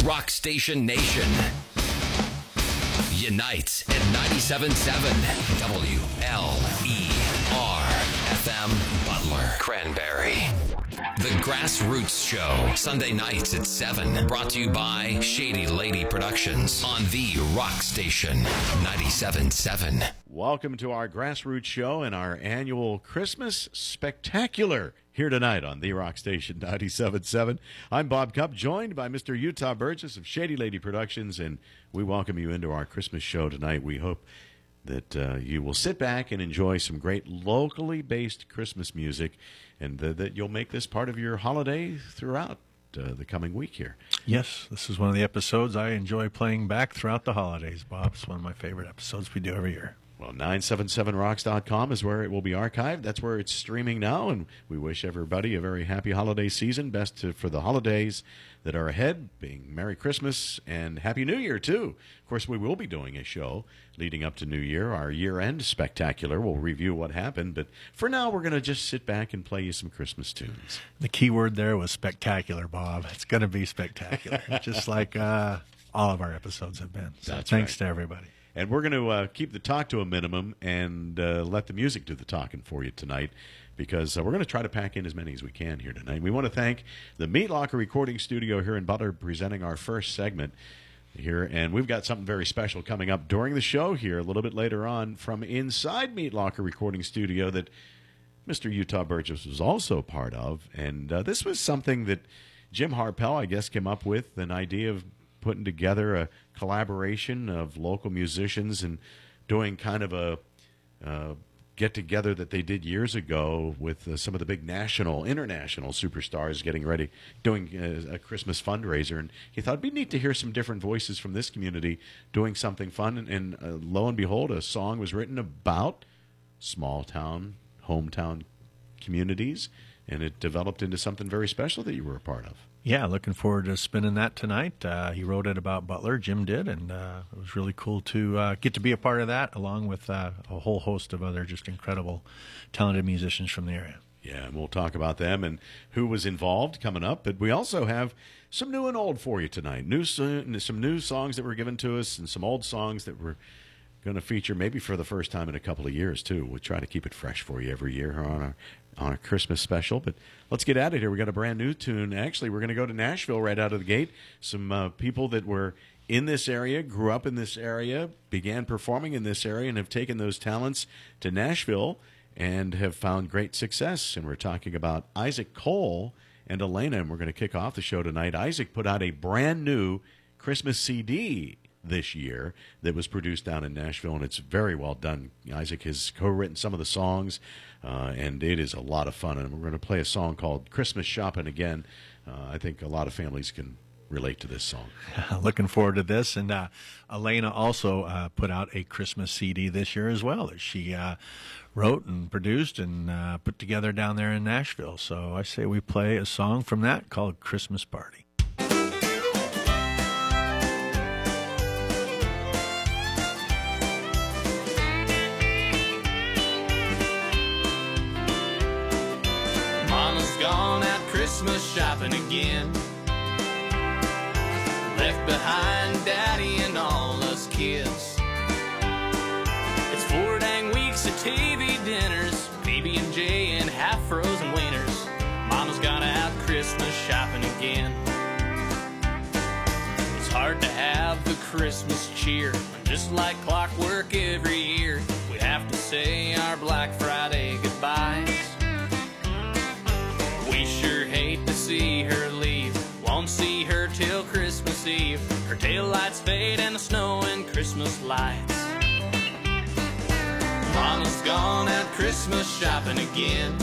Rock Station Nation unites at 97.7 WLER FM Butler, Cranberry. The Grassroots Show, Sunday nights at 7. Brought to you by Shady Lady Productions on the Rock Station 97.7. Welcome to our Grassroots Show and our annual Christmas Spectacular here tonight on the Rock Station 97.7. I'm Bob Cupp, joined by Mr. Utah Burgess of Shady Lady Productions, and we welcome you into our Christmas show tonight. We hope that you will sit back and enjoy some great locally based Christmas music, and that you'll make this part of your holiday throughout the coming week here. Yes, this is one of the episodes I enjoy playing back throughout the holidays, Bob. It's one of my favorite episodes we do every year. Well, 977rocks.com is where it will be archived. That's where it's streaming now, and we wish everybody a very happy holiday season. Best for the holidays that are ahead, being Merry Christmas and Happy New Year, too. Of course, we will be doing a show leading up to New Year, our year-end spectacular. We'll review what happened, but for now, we're going to just sit back and play you some Christmas tunes. The key word there was spectacular, Bob. It's going to be spectacular, just like all of our episodes have been. So That's thanks right. to everybody. And we're going to keep the talk to a minimum and let the music do the talking for you tonight, because we're going to try to pack in as many as we can here tonight. We want to thank the Meat Locker Recording Studio here in Butler presenting our first segment here. And we've got something very special coming up during the show here a little bit later on from inside Meat Locker Recording Studio that Mr. Utah Burgess was also part of. And this was something that Jim Harpel, I guess, came up with, an idea of putting together a collaboration of local musicians and doing kind of a get-together that they did years ago with some of the big national, international superstars getting ready, doing a Christmas fundraiser. And he thought it'd be neat to hear some different voices from this community doing something fun. And lo and behold, a song was written about small-town, hometown communities, and it developed into something very special that you were a part of. Yeah, looking forward to spinning that tonight. He wrote it about Butler, Jim did, and it was really cool to get to be a part of that, along with a whole host of other just incredible, talented musicians from the area. Yeah, and we'll talk about them and who was involved coming up. But we also have some new and old for you tonight. Some new songs that were given to us and some old songs that we're going to feature maybe for the first time in a couple of years, too. We'll try to keep it fresh for you every year on our Christmas special. But let's get at it here. We got a brand new tune. Actually, we're going to go to Nashville right out of the gate. Some people that were in this area, grew up in this area, began performing in this area, and have taken those talents to Nashville and have found great success. And we're talking about Isaac Cole and Elena, and we're going to kick off the show tonight. Isaac put out a brand new Christmas CD this year that was produced down in Nashville, and it's very well done. Isaac has co-written some of the songs, and it is a lot of fun. And we're going to play a song called Christmas Shopping Again. I think a lot of families can relate to this song. Looking forward to this. And Elena also put out a Christmas CD this year as well that she wrote and produced and put together down there in Nashville. So I say we play a song from that called Christmas Party. Gone out Christmas shopping again. Left behind Daddy and all us kids. It's 4 dang weeks of TV dinners, PB&J and half-frozen wieners. Mama's gone out Christmas shopping again. It's hard to have the Christmas cheer, and just like clockwork every year, we have to say our Black Friday goodbyes. We sure hate to see her leave. Won't see her till Christmas Eve. Her taillights fade and the snow and Christmas lights. Mama's gone out Christmas shopping again.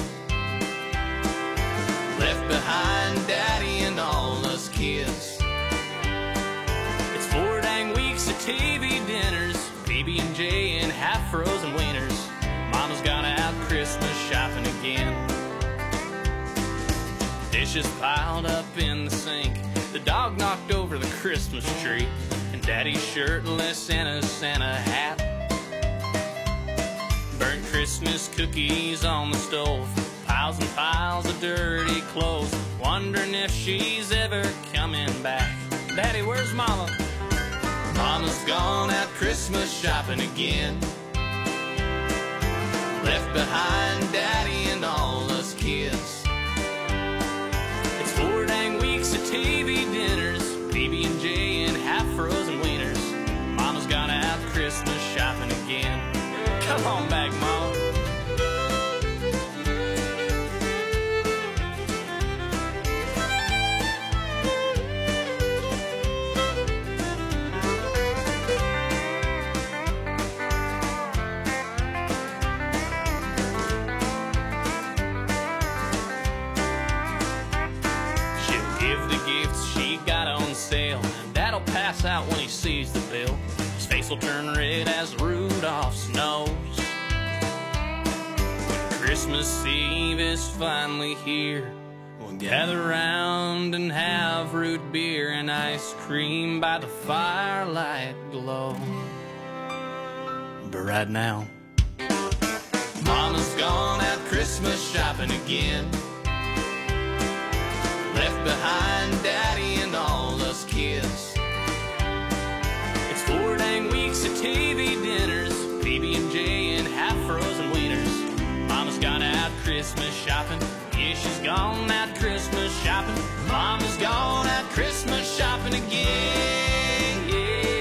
Left behind Daddy and all us kids. It's 4 dang weeks of TV dinners, PB&J and half-frozen wieners. Mama's gone out Christmas shopping again. Dishes piled up in the sink. The dog knocked over the Christmas tree, and Daddy's shirtless in a Santa hat. Burnt Christmas cookies on the stove, piles and piles of dirty clothes, wondering if she's ever coming back. Daddy, where's Mama? Mama's gone out Christmas shopping again. Left behind Daddy and all us kids. It's 4 dang weeks of TV dinners, PB&J and half-frozen wieners. Mama's gone out Christmas shopping again. Come on back, Mama. That'll pass out when he sees the bill. His face will turn red as Rudolph's nose. When Christmas Eve is finally here, we'll gather round and have root beer and ice cream by the firelight glow. But right now, Mama's gone out Christmas shopping again. Left behind Daddy and all us kids. It's 4 dang weeks of TV dinners, PB&J and half-frozen wieners. Mama's gone out Christmas shopping. Yeah, she's gone out Christmas shopping. Mama's gone out Christmas shopping again. Yeah.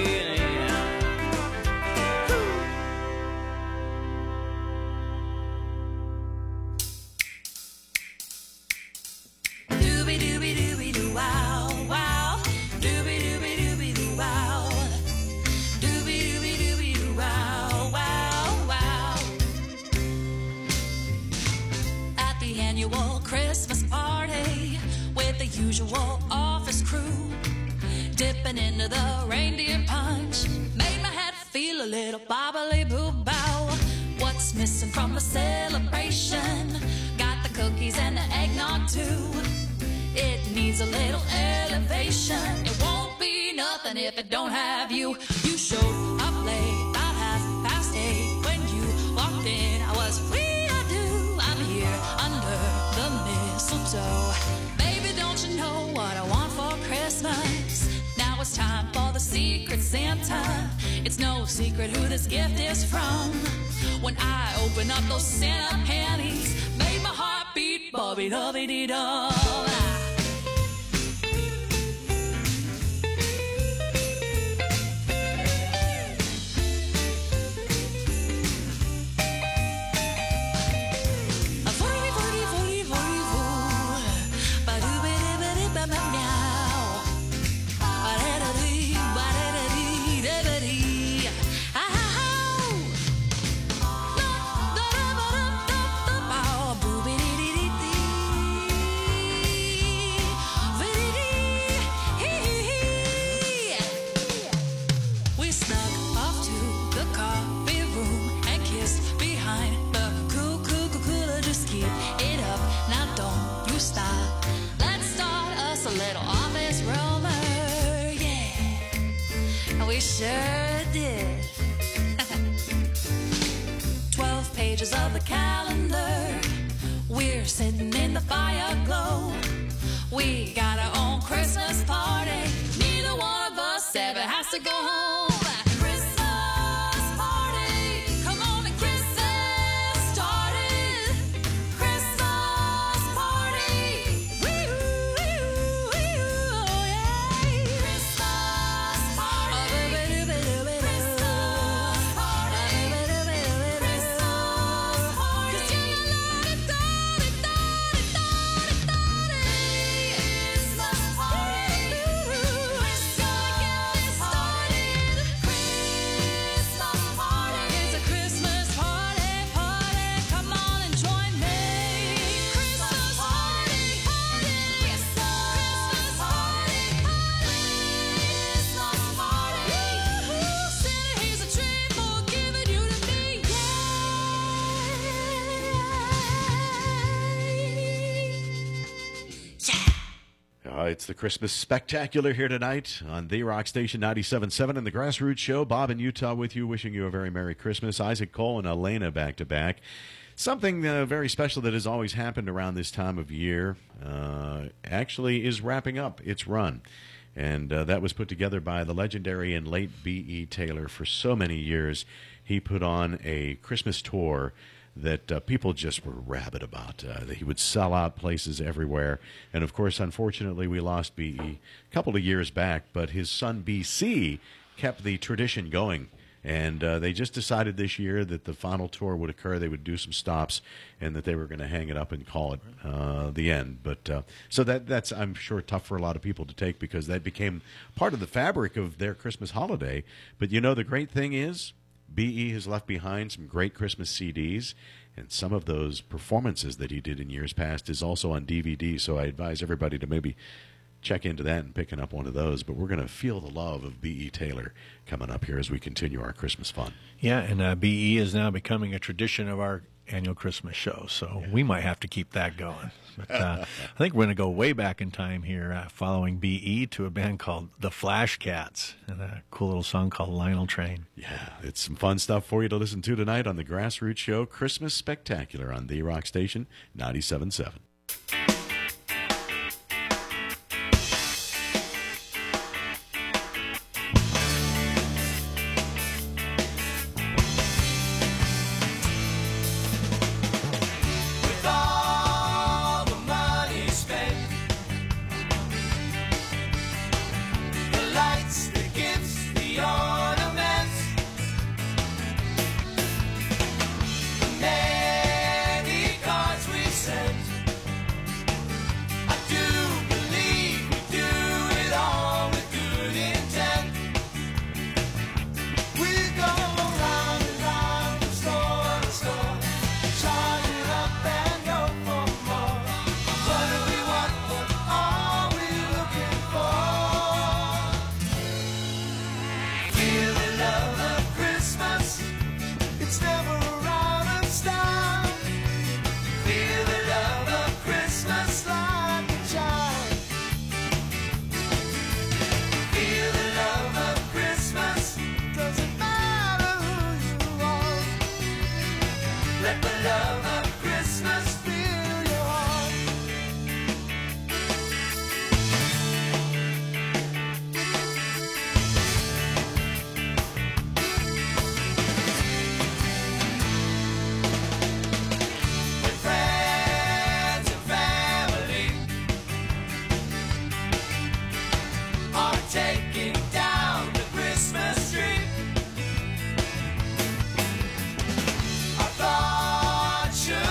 Christmas party with the usual office crew, dipping into the reindeer punch made my head feel a little bobbly boo bow. What's missing from the celebration? Got the cookies and the eggnog too. It needs a little elevation. It won't be nothing if it don't have you. You showed up late, about 8:30 when you walked in. I was free. I'm here under the mistletoe. Baby, don't you know what I want for Christmas? Now it's time for the Secret Santa. It's no secret who this gift is from. When I open up those Santa panties, made my heart beat, bobby-dubby-dee-dum. Sure did. 12 pages of the calendar. We're sitting in the fire glow. We got our own Christmas party. Neither one of us ever has to go home. Christmas party. Come on and get started. Christmas party. Woo-hoo, yeah. Christmas party. Christmas party. Christmas party. 'Cause you love it, Christmas party. We're gonna get it started. Christmas party. It's a Christmas party, party. Come on and join me. Christmas party, party. Christmas party, Christmas party. Santa, here's a treat for giving you to me. Yeah. It's the Christmas Spectacular here tonight on The Rock Station 97.7 and the Grassroots Show. Bob in Utah with you, wishing you a very Merry Christmas. Isaac Cole and Elena back to back. Something very special that has always happened around this time of year actually is wrapping up its run. And that was put together by the legendary and late B.E. Taylor for so many years. He put on a Christmas tour that people just were rabid about. He would sell out places everywhere. And, of course, unfortunately, we lost B.E. a couple of years back, but his son B.C. kept the tradition going. And they just decided this year that the final tour would occur. They would do some stops, and that they were going to hang it up and call it the end. But so that's, I'm sure, tough for a lot of people to take, because that became part of the fabric of their Christmas holiday. But you know, the great thing is, B.E. has left behind some great Christmas CDs, and some of those performances that he did in years past is also on DVD. So I advise everybody to maybe check into that and picking up one of those. But we're going to feel the love of B.E. Taylor coming up here as we continue our Christmas fun. Yeah, and B.E. is now becoming a tradition of our annual Christmas show, so we might have to keep that going. But I think we're going to go way back in time here, following B.E. to a band called the Flash Cats, and a cool little song called Lionel Train. Yeah, it's some fun stuff for you to listen to tonight on the Grassroots Show Christmas Spectacular on the Rock Station 97.7. Sure.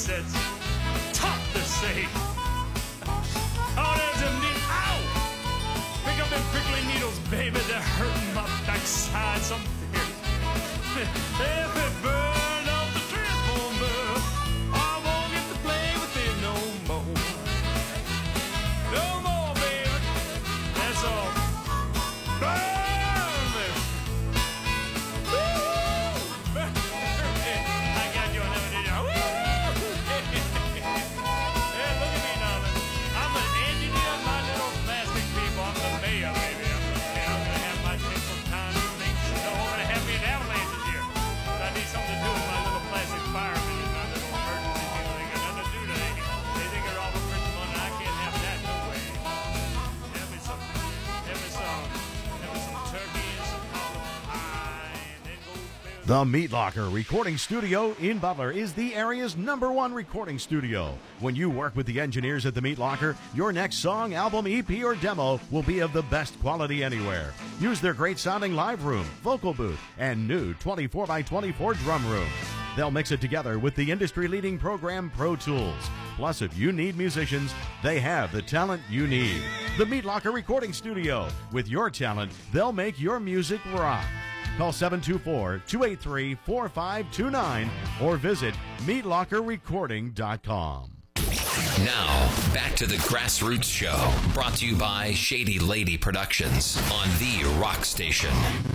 it's tough to say. Oh, there's a needle. Ow! Pick up them prickly needles, baby. They're hurting my backside. Some fierce. If it burned off the transformer, I won't get to play with it no more. No more, baby. That's all. Burn me. Woo! Burn me. I got you on that one. Woo! Hey, look at me, darling. I'm an engineer, my little plastic people. I'm the mayor, baby. I'm gonna have my take some time to make sure. I'm gonna have me an avalanche here. But I need something to do with my little plastic firemen and my little emergency people. They got nothing to do today. They think they're all for Christmas, and I can't have that no way. Have me some turkey and some apple pie, and then go build. The Meat Locker Recording Studio in Butler is the area's #1 recording studio. When you work with the engineers at the Meat Locker, your next song, album, EP, or demo will be of the best quality anywhere. Use their great sounding live room, vocal booth, and new 24x24 drum room. They'll mix it together with the industry-leading program Pro Tools. Plus, if you need musicians, they have the talent you need. The Meat Locker Recording Studio. With your talent, they'll make your music rock. Call 724-283-4529 or visit meatlockerrecording.com. Now, back to the Grassroots Show, brought to you by Shady Lady Productions on the Rock Station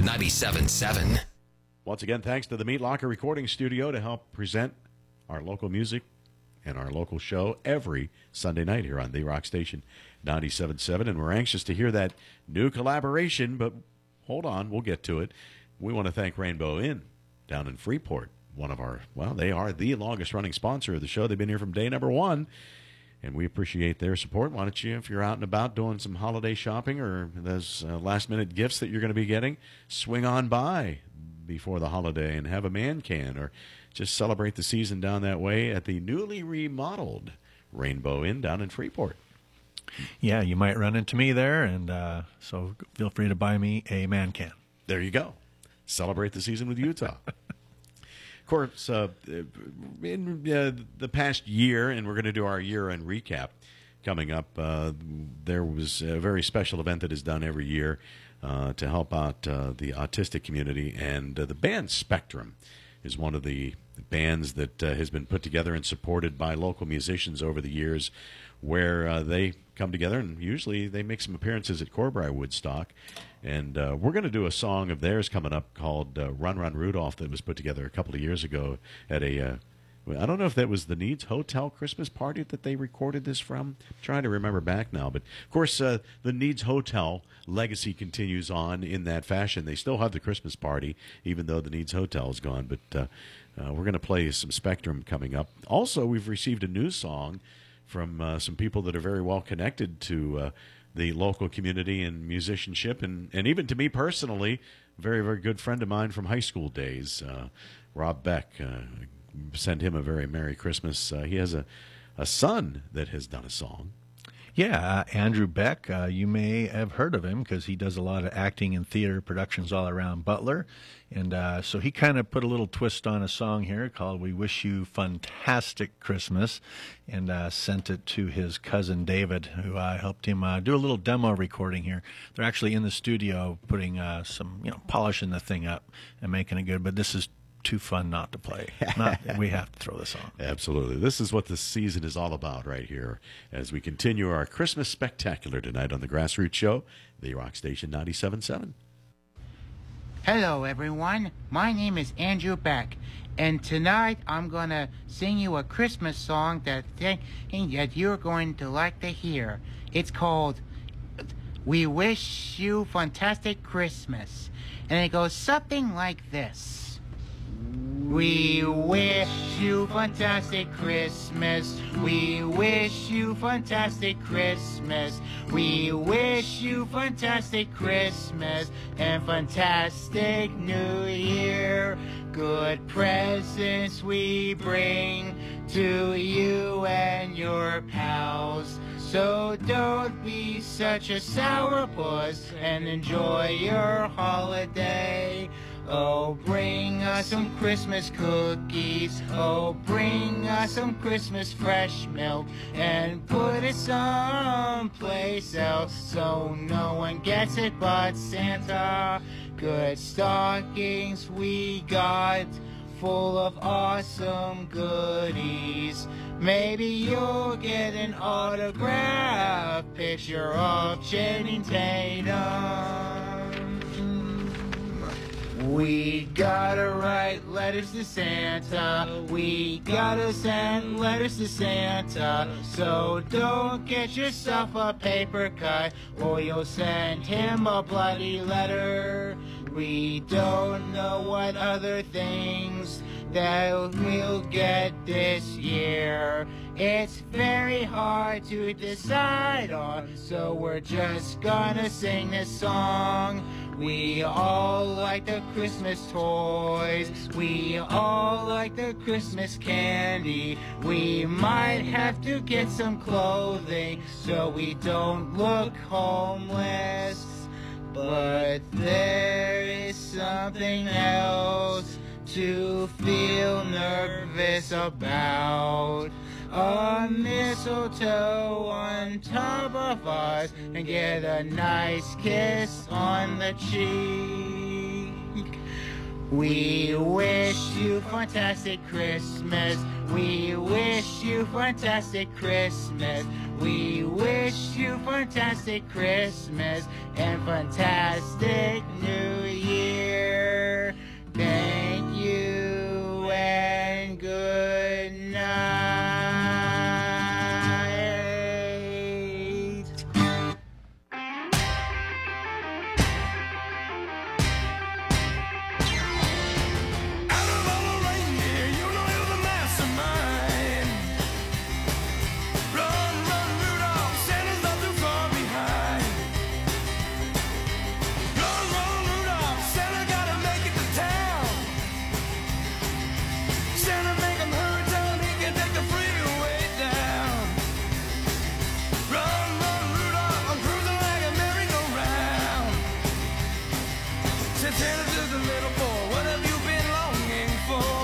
97.7. Once again, thanks to the Meat Locker Recording Studio to help present our local music and our local show every Sunday night here on the Rock Station 97.7. And we're anxious to hear that new collaboration, but hold on, we'll get to it. We want to thank Rainbow Inn down in Freeport, one of our, well, they are the longest-running sponsor of the show. They've been here from day #1, and we appreciate their support. Why don't you, if you're out and about doing some holiday shopping or those last-minute gifts that you're going to be getting, swing on by before the holiday and have a man can, or just celebrate the season down that way at the newly remodeled Rainbow Inn down in Freeport. Yeah, you might run into me there, and so feel free to buy me a man can. There you go. Celebrate the season with Utah. Of course, in the past year, and we're going to do our year-end recap coming up, there was a very special event that is done every year to help out the autistic community, and the band Spectrum is one of the bands that has been put together and supported by local musicians over the years, where they come together, and usually they make some appearances at Corbry Woodstock. And we're going to do a song of theirs coming up called Run, Run, Rudolph, that was put together a couple of years ago at a, I don't know if that was the Needs Hotel Christmas party that they recorded this from. I'm trying to remember back now. But, of course, the Needs Hotel legacy continues on in that fashion. They still have the Christmas party, even though the Needs Hotel is gone. But we're going to play some Spectrum coming up. Also, we've received a new song from some people that are very well connected to the local community and musicianship, and even to me personally, a very, very good friend of mine from high school days, Rob Beck. Send him a very Merry Christmas. He has a son that has done a song. Yeah, Andrew Beck, you may have heard of him because he does a lot of acting and theater productions all around Butler. And so he kind of put a little twist on a song here called We Wish You Fantastic Christmas, and sent it to his cousin David, who helped him do a little demo recording here. They're actually in the studio putting some, polishing the thing up and making it good. But this is too fun not to play. We have to throw this on. Absolutely. This is what the season is all about right here as we continue our Christmas spectacular tonight on the Grassroots Show, the Rock Station 97.7. Hello, everyone. My name is Andrew Beck, and tonight I'm going to sing you a Christmas song that you're going to like to hear. It's called We Wish You Fantastic Christmas, and it goes something like this. We wish you fantastic Christmas. We wish you fantastic Christmas. We wish you fantastic Christmas and fantastic New Year. Good presents we bring to you and your pals. So don't be such a sourpuss and enjoy your holiday. Oh, bring us some Christmas cookies. Oh, bring us some Christmas fresh milk. And put it someplace else so no one gets it but Santa. Good stockings we got, full of awesome goodies. Maybe you'll get an autographed picture of Channing Tatum. We gotta write letters to Santa. We gotta send letters to Santa. So don't get yourself a paper cut, or you'll send him a bloody letter. We don't know what other things that we'll get this year. It's very hard to decide on, so we're just gonna sing this song. We all like the Christmas toys. We all like the Christmas candy. We might have to get some clothing so we don't look homeless. But there is something else to feel nervous about. A mistletoe on top of us and get a nice kiss on the cheek. We wish you fantastic Christmas. We wish you fantastic Christmas. We wish you fantastic Christmas and fantastic New Year. Thank you and good night. Out of all the reindeer, you know you're the mastermind. Run, run, Rudolph, Santa's not too far behind. Run, run, Rudolph, Santa gotta make it to town. Santa make him hurry, tell him he can take the freeway down. Run, run, Rudolph, I'm cruising like a merry-go-round. Said Santa to the little boy, what have you been longing for?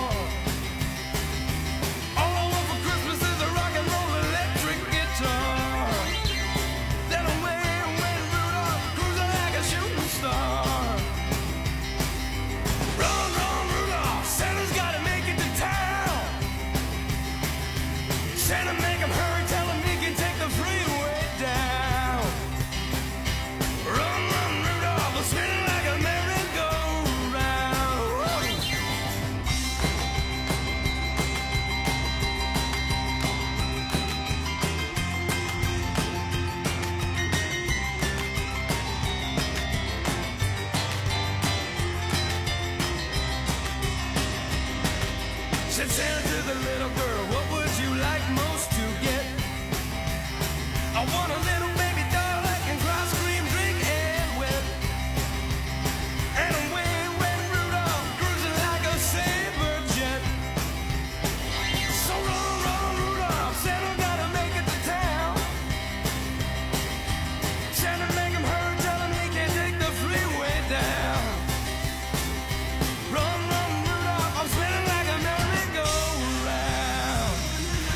All I want for Christmas is a rock and roll electric guitar. Then away went Rudolph, cruising like a shooting star. Run, run, Rudolph, Santa's gotta make it to town. Santa make him hurry, tell him he can take the freeway down. Run, run, Rudolph, I'm spinning like a merry-go-round. Said Santa to the little girl, what would you like most to get? I want a little baby doll that can cry, scream, drink, and whip. And away went Rudolph, cruising like a saber jet. So run, run, Rudolph, Santa gotta make it to town. Santa make him hurry, tell him he can take the freeway down. Run, run, Rudolph, I'm spinning like a merry-go-round.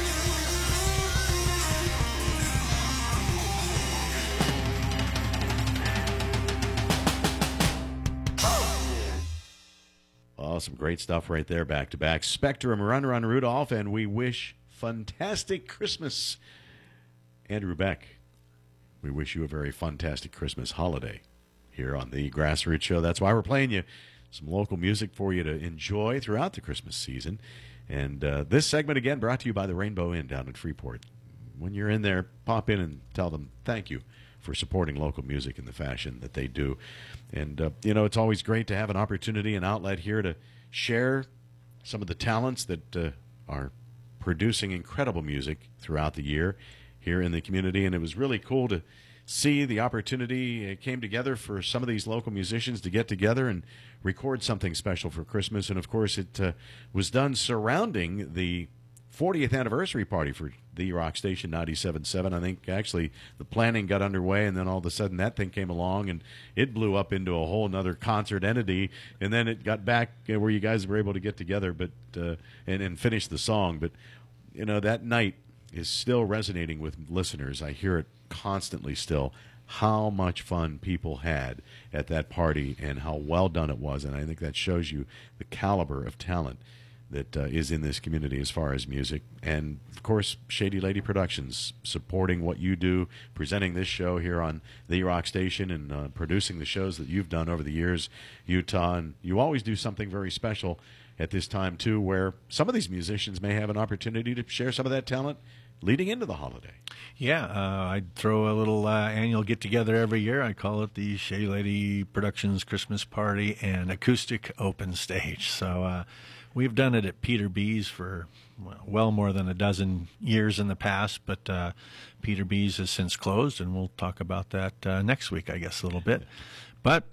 Oh, some great stuff right there, back to back. Spectrum, Run, Run, Rudolph, and we wish fantastic Christmas. Andrew Beck, we wish you a very fantastic Christmas holiday here on the Grassroots Show. That's why we're playing you some local music for you to enjoy throughout the Christmas season. And this segment, again, brought to you by the Rainbow Inn down in Freeport. When you're in there, pop in and tell them thank you for supporting local music in the fashion that they do. And, it's always great to have an opportunity, an outlet here to share some of the talents that are producing incredible music throughout the year here in the community. And it was really cool to see the opportunity came together for some of these local musicians to get together and record something special for Christmas. And, of course, it was done surrounding the 40th anniversary party for the Rock Station 97.7. I think actually the planning got underway, and then all of a sudden that thing came along, and it blew up into a whole other concert entity, and then it got back where you guys were able to get together and finish the song. But, that night is still resonating with listeners. I hear it constantly still, how much fun people had at that party and how well done it was. And I think that shows you the caliber of talent that is in this community as far as music. And, of course, Shady Lady Productions supporting what you do, presenting this show here on the Rock Station and producing the shows that you've done over the years, Utah. And you always do something very special at this time, too, where some of these musicians may have an opportunity to share some of that talent leading into the holiday. Yeah, I throw a little annual get-together every year. I call it the Shady Lady Productions Christmas Party and Acoustic Open Stage. So we've done it at Peter B's for well more than a dozen years in the past, but Peter B's has since closed, and we'll talk about that next week, I guess, a little bit. But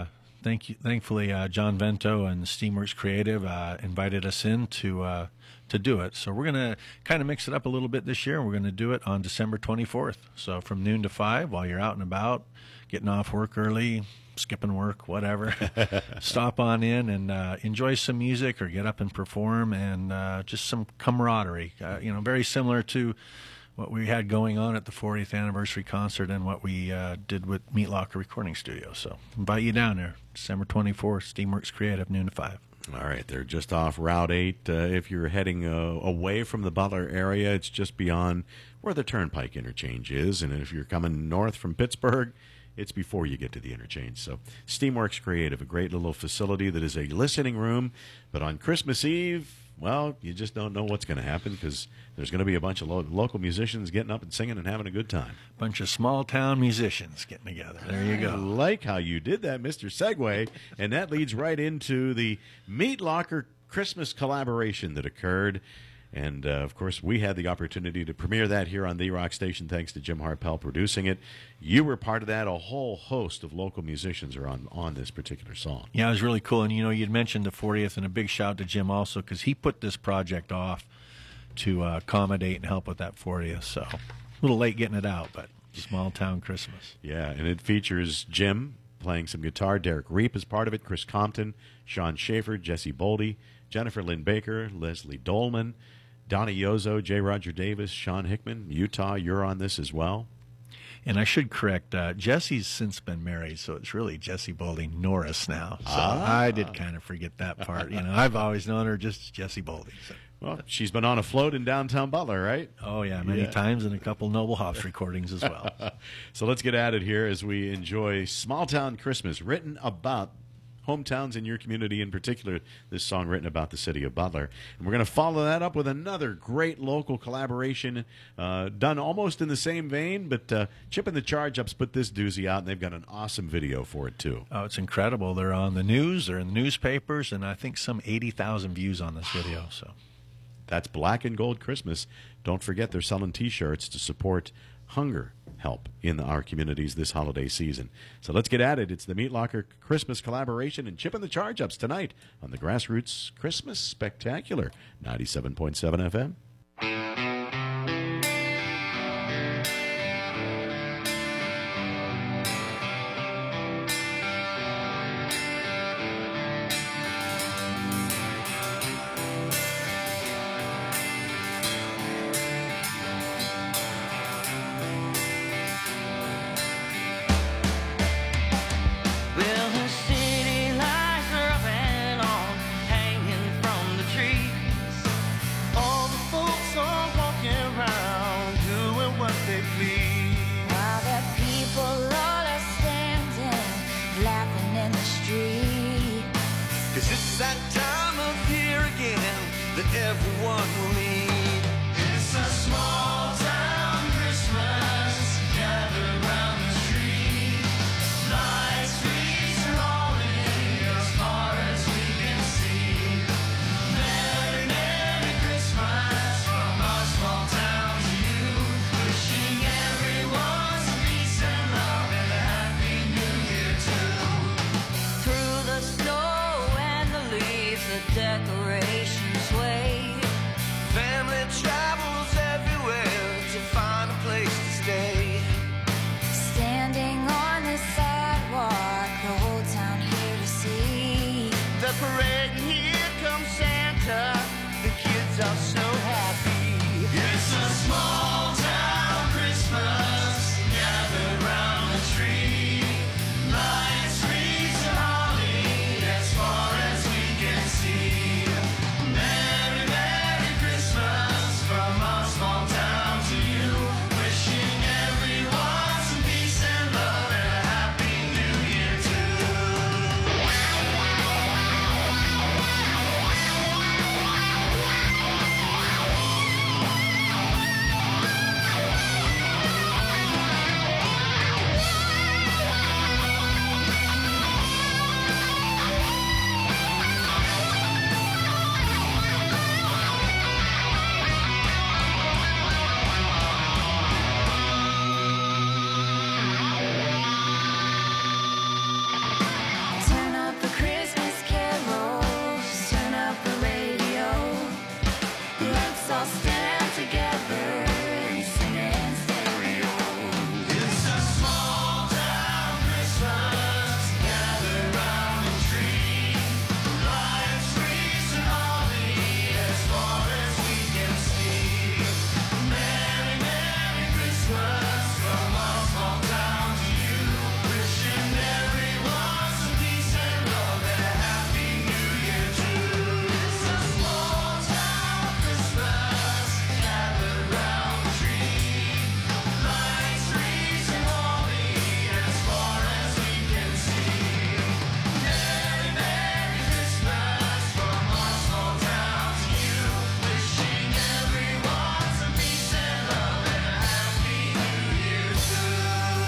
thankfully, John Vento and Steamworks Creative invited us in to do it. So we're going to kind of mix it up a little bit this year, and we're going to do it on December 24th. So from noon to 5, while you're out and about, getting off work early, skipping work, whatever, stop on in and enjoy some music or get up and perform, and just some camaraderie. Very similar to what we had going on at the 40th anniversary concert and what we did with Meat Locker Recording Studio. So invite you down there, December 24th, Steamworks Creative, noon to 5. All right, they're just off Route 8. If you're heading away from the Butler area, it's just beyond where the Turnpike interchange is. And if you're coming north from Pittsburgh, it's before you get to the interchange. So Steamworks Creative, a great little facility that is a listening room. But on Christmas Eve, well, you just don't know what's going to happen because there's going to be a bunch of local musicians getting up and singing and having a good time. Bunch of small-town musicians getting together. There you go. I like how you did that, Mr. Segway. And that leads right into the Meat Locker Christmas collaboration that occurred. And, of course, we had the opportunity to premiere that here on The Rock Station, thanks to Jim Harpel producing it. You were part of that. A whole host of local musicians are on this particular song. Yeah, it was really cool. And, you'd mentioned the 40th, and a big shout to Jim also, because he put this project off to accommodate and help with that 40th. So a little late getting it out, but small-town Christmas. Yeah, and it features Jim playing some guitar. Derek Reep is part of it. Chris Compton, Sean Schaefer, Jesse Boldy, Jennifer Lynn Baker, Leslie Dolman, Donnie Yozo, J. Roger Davis, Sean Hickman. Utah, you're on this as well. And I should correct, Jesse's since been married, so it's really Jesse Boldy Norris now. So I did kind of forget that part. I've always known her just Jesse Boldy. So. Well, she's been on a float in downtown Butler, right? Oh, yeah, many times, and a couple Noble Hops recordings as well. So let's get at it here as we enjoy Small Town Christmas, written about hometowns in your community, in particular, this song written about the city of Butler. And we're going to follow that up with another great local collaboration done almost in the same vein, but Chip and the Charge-Ups put this doozy out, and they've got an awesome video for it, too. Oh, it's incredible. They're on the news, they're in the newspapers, and I think some 80,000 views on this video. So that's Black and Gold Christmas. Don't forget they're selling T-shirts to support hunger help in our communities this holiday season. So let's get at it. It's the Meat Locker Christmas collaboration and Chip and the Charge-Ups tonight on the Grassroots Christmas Spectacular, 97.7 FM. Decorations wave, family parade, and here comes Santa. The kids are so happy. It's a small town Christmas. Gather round the tree. Lights, wreaths, and holly as far as we can see. Merry, Merry Christmas from our small town to you. Wishing everyone some peace and love and a happy new year too. Turn up the Christmas carols, turn up the radio. Let's all stand together and sing it in stereo. It's a small town Christmas. Gather round the tree. Lights, wreaths, and holly as far as we can see. Merry, Merry Christmas from our small town to you. Wishing everyone some peace and love and a happy new year too. It's a small town Christmas. Gather round the tree. Lights, wreaths, and holly as far as we can see. Merry, Merry Christmas from our small town to you. Wishing everyone some peace and love and a happy new year too.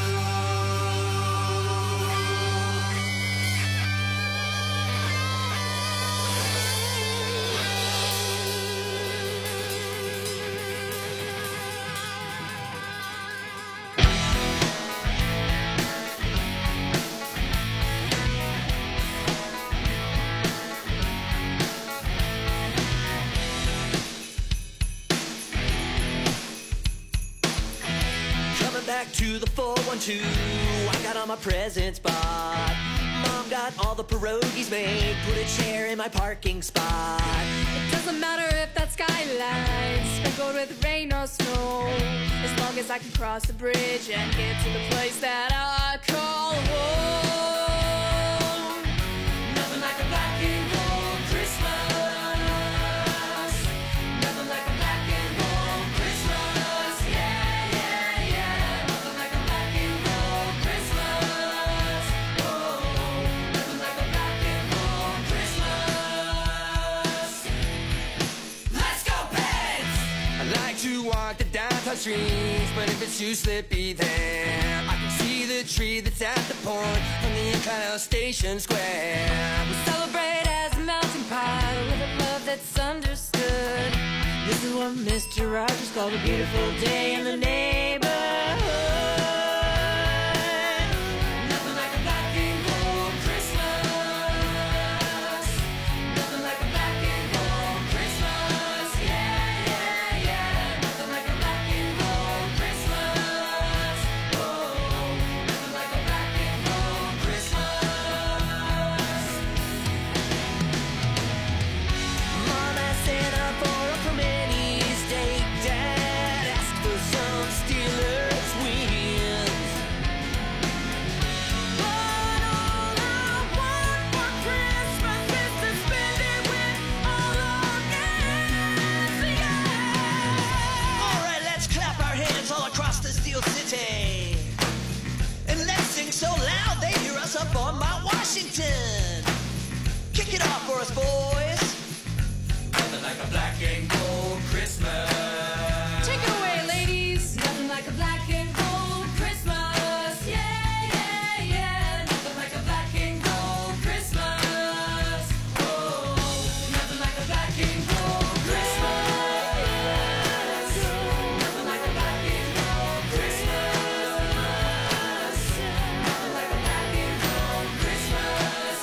Coming back to the 412, I got all my presents bought. Mom got all the pierogies made, put a chair in my parking spot. It doesn't matter if that skyline's sprinkled with rain or snow, as long as I can cross the bridge and get to the place that I call home. Nothing like a black and gold Christmas. Nothing like a black and gold Christmas. Yeah, yeah, yeah. Nothing like a black and gold Christmas. Oh, nothing like a black and gold Christmas. Let's go, Peds! I like to walk the downtown streets, but if it's too slippy, then I can see the tree that's at the point from the Incline Station Square. We celebrate as a melting pot with a love that's understood. This is what Mr. Rogers called a beautiful day in the neighborhood. Nothing like a black and gold Christmas. Nothing like a black and gold Christmas. Yeah, yeah, yeah. Nothing like a black and gold Christmas. Oh, nothing like a black and gold Christmas. Mom asked Santa for a Prometheus date. Dad asked for some Steelers wins. But all I want for Christmas is to spend it with all of us. Yeah. All right, let's clap our hands all across the Steel City. And let's sing so loud they hear us up on Mount Washington. Kick it off for us, boys. Nothing like a black and gold Christmas. Take it away, ladies. Nothing like a black and gold Christmas. Yeah, yeah, yeah. Nothing like a black and gold Christmas. Oh, nothing like a black and gold Christmas. Nothing like a black and gold Christmas. Nothing like a black and gold Christmas.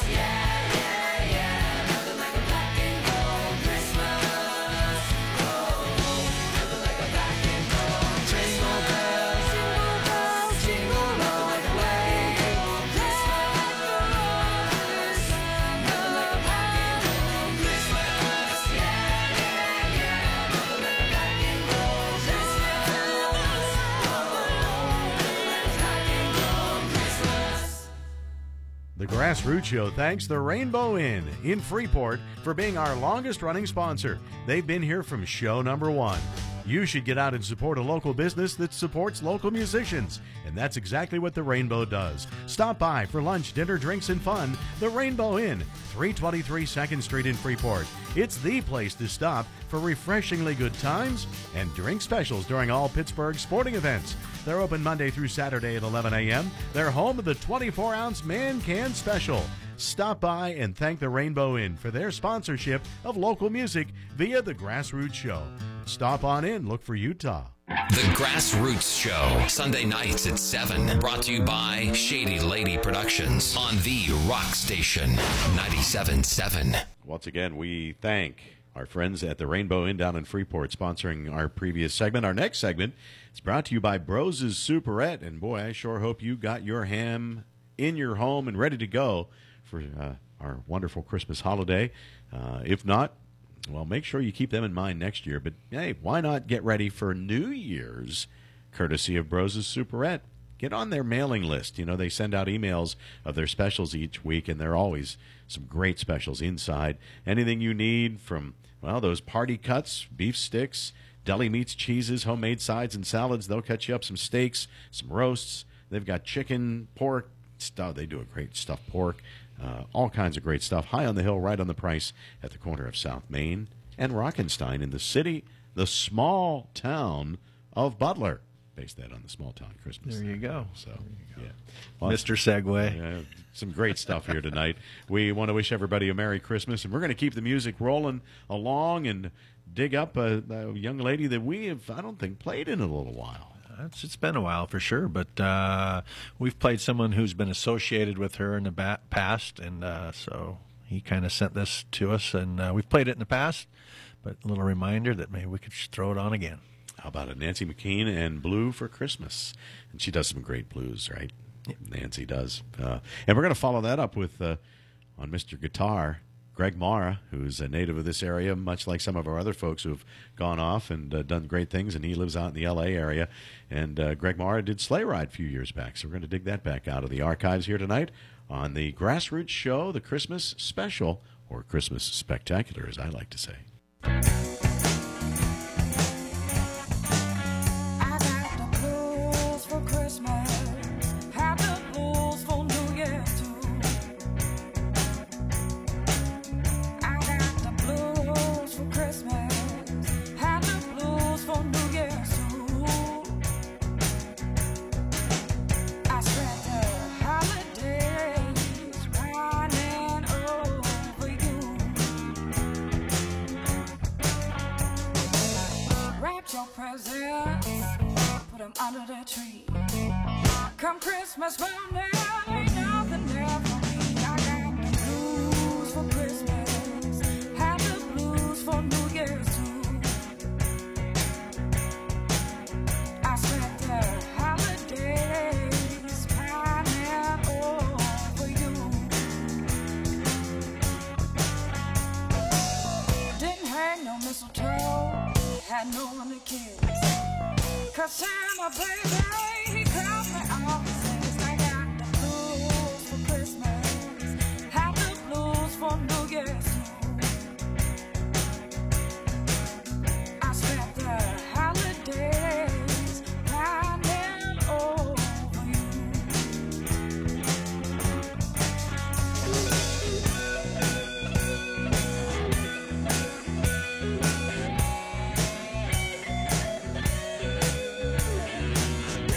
The Grassroots Show thanks the Rainbow Inn in Freeport for being our longest running sponsor. They've been here from show number 1. You should get out and support a local business that supports local musicians, and that's exactly what the Rainbow does. Stop by for lunch, dinner, drinks, and fun. The Rainbow Inn, 323 2nd Street in Freeport. It's the place to stop for refreshingly good times and drink specials during all Pittsburgh sporting events. They're open Monday through Saturday at 11 a.m. They're home of the 24-ounce Man Can Special. Stop by and thank the Rainbow Inn for their sponsorship of local music via the Grassroots Show. Stop on in, look for Utah. The Grassroots Show, Sunday nights at 7. Brought to you by Shady Lady Productions on the Rock Station 97.7. Once again, we thank our friends at the Rainbow Inn down in Freeport sponsoring our previous segment. Our next segment is brought to you by Bros' Superette. And boy, I sure hope you got your ham in your home and ready to go for our wonderful Christmas holiday. If not, well, make sure you keep them in mind next year. But, hey, why not get ready for New Year's, courtesy of Bros' Superette? Get on their mailing list. You know, they send out emails of their specials each week, and there are always some great specials inside. Anything you need from, well, those party cuts, beef sticks, deli meats, cheeses, homemade sides and salads. They'll cut you up some steaks, some roasts. They've got chicken, pork, stuff. They do a great stuffed pork. All kinds of great stuff. High on the hill, right on the price, at the corner of South Main and Rockenstein in the small town of Butler. Based that on the small town Christmas. There you go. So, yeah. Well, Mr. Segway. Some great stuff here tonight. We want to wish everybody a Merry Christmas, and we're going to keep the music rolling along and dig up a young lady that we have, I don't think, played in a little while. It's been a while for sure, but we've played someone who's been associated with her in the past, and so he kind of sent this to us, and we've played it in the past, but a little reminder that maybe we could throw it on again. How about it? Nancy McKean and Blue for Christmas. And she does some great blues, right? Yep. Nancy does. And we're going to follow that up with, on Mr. Guitar, Greg Mara, who's a native of this area, much like some of our other folks who have gone off and done great things, and he lives out in the L.A. area. And Greg Mara did Sleigh Ride a few years back, so we're going to dig that back out of the archives here tonight on the Grassroots Show, the Christmas Special, or Christmas Spectacular, as I like to say. Put 'em under the tree. Come Christmas morning, ain't nothing there for me. I got the blues for Christmas, have the blues for New Year's too. I spent the holidays pining over you. Didn't hang no mistletoe, had no one to kiss. 'Cause Santa, baby, he dropped me off and says, I got the blues for Christmas, have the blues for New Year's too. I spent the holidays pining over you.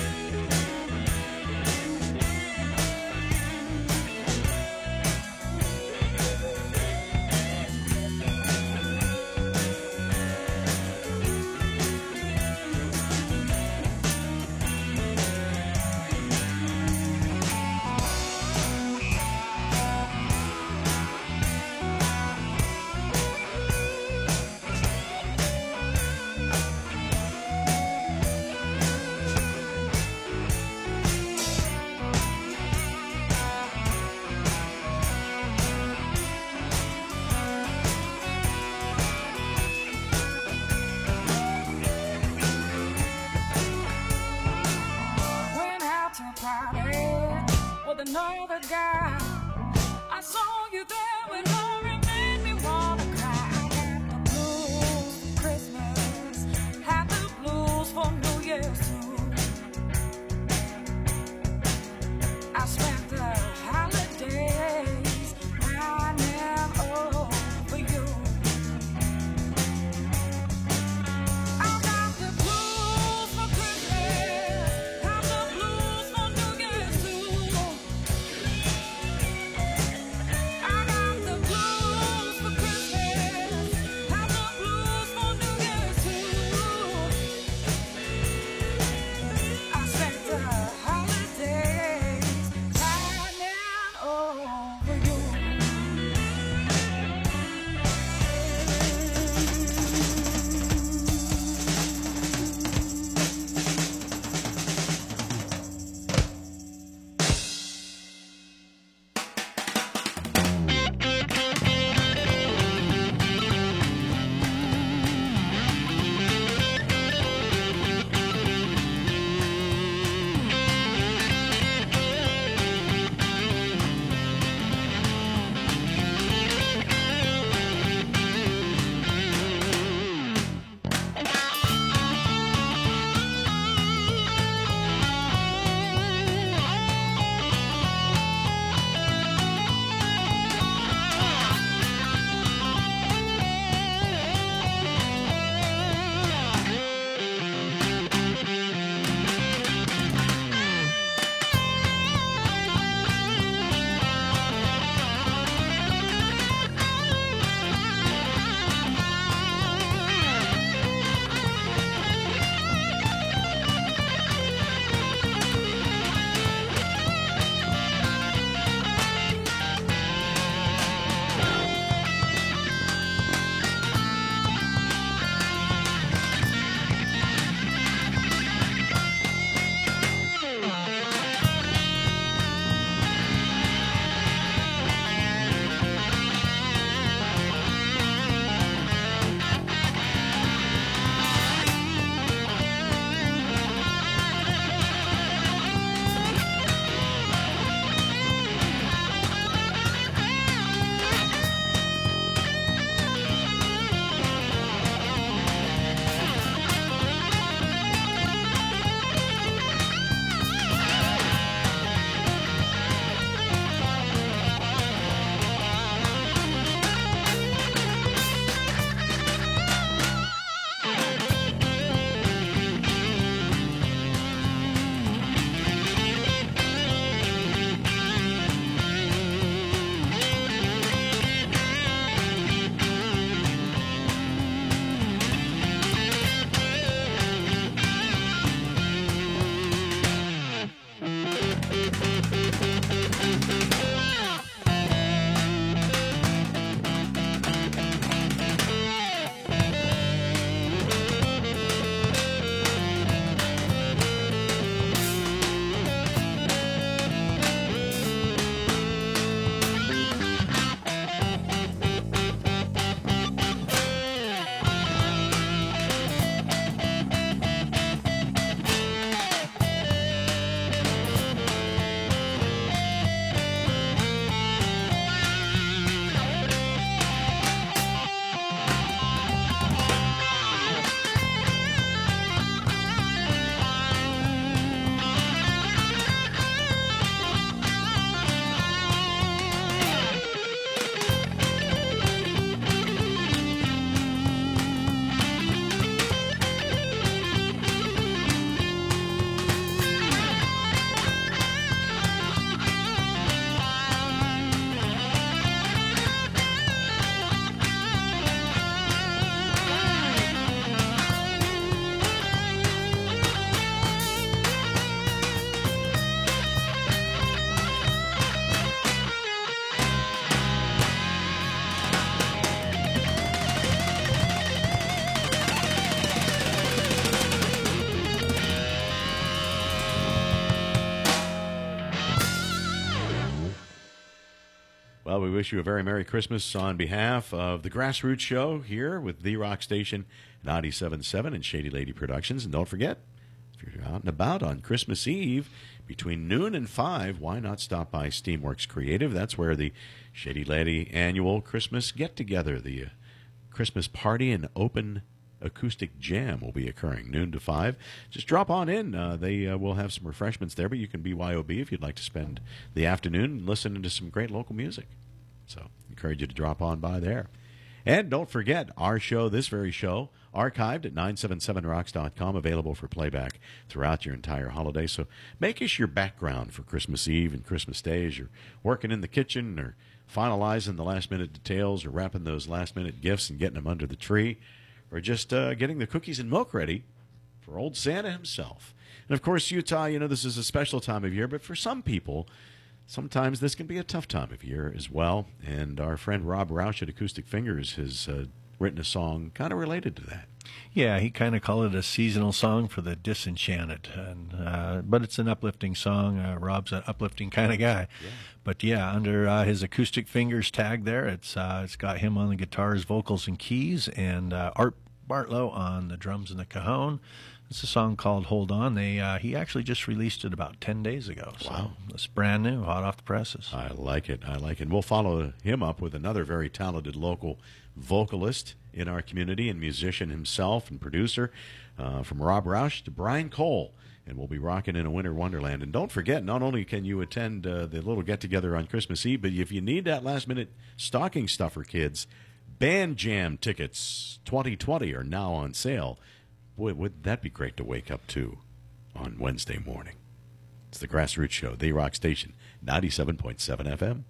Well, we wish you a very Merry Christmas on behalf of the Grassroots Show here with The Rock Station 97.7 and Shady Lady Productions. And don't forget, if you're out and about on Christmas Eve between noon and 5, why not stop by Steamworks Creative? That's where the Shady Lady annual Christmas get-together, the Christmas party and open acoustic jam will be occurring noon to 5. Just drop on in. They will have some refreshments there, but you can BYOB if you'd like to spend the afternoon listening to some great local music. So encourage you to drop on by there. And don't forget, our show, this very show, archived at 977rocks.com, available for playback throughout your entire holiday. So make us your background for Christmas Eve and Christmas Day as you're working in the kitchen or finalizing the last-minute details or wrapping those last-minute gifts and getting them under the tree, or just getting the cookies and milk ready for old Santa himself. And, of course, Utah, you know, this is a special time of year, but for some people, sometimes this can be a tough time of year as well. And our friend Rob Roush at Acoustic Fingers has written a song kind of related to that. Yeah, he kind of called it a seasonal song for the disenchanted, and but it's an uplifting song. Rob's an uplifting kind of guy. Yeah. But yeah, under his Acoustic Fingers tag there, it's got him on the guitars, vocals, and keys, and Art Bartlow on the drums and the cajon. It's a song called Hold On. He actually just released it about 10 days ago. So wow. It's brand new, hot off the presses. I like it. I like it. And we'll follow him up with another very talented local vocalist in our community and musician himself and producer, from Rob Roush to Brian Cole. And we'll be rocking in a winter wonderland. And don't forget, not only can you attend the little get-together on Christmas Eve, but if you need that last-minute stocking stuffer, kids, Band Jam tickets 2020 are now on sale. Boy, would that be great to wake up to on Wednesday morning. It's the Grassroots Show, The Rock Station, 97.7 FM.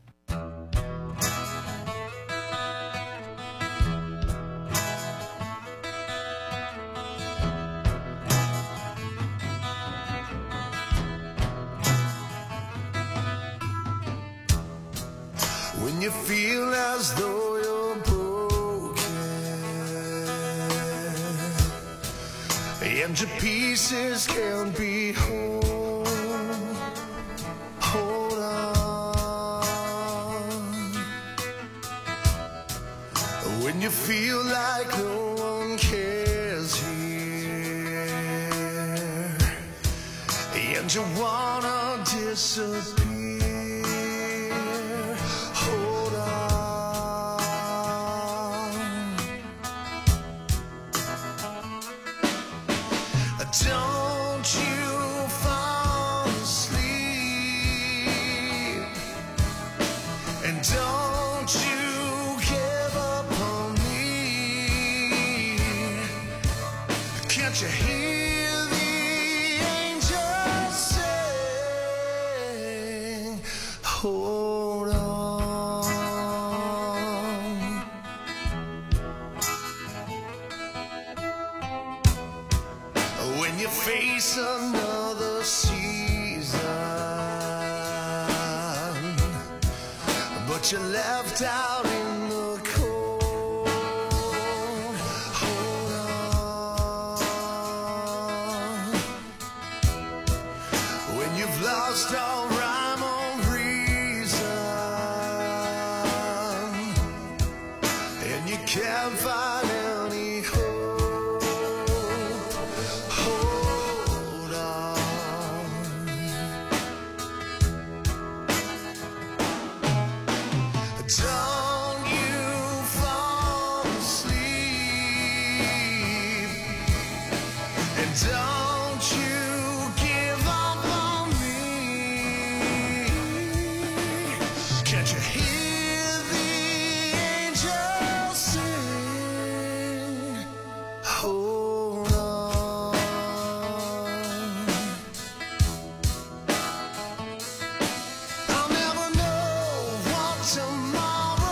When you feel as though you're broken and your pieces can't be whole, hold on. When you feel like no one cares here and you wanna disappear, hold on. Don't you fall asleep, and don't you give up on me. Can't you hear the angels sing? Hold on. When you face another season, but you're left out in the cold, hold on. When you've lost all rhyme or reason, and you can't find any hope, hold on. Don't you fall asleep, and don't you give up on me. Can't you hear the angels sing? Hold on. I'll never know what tomorrow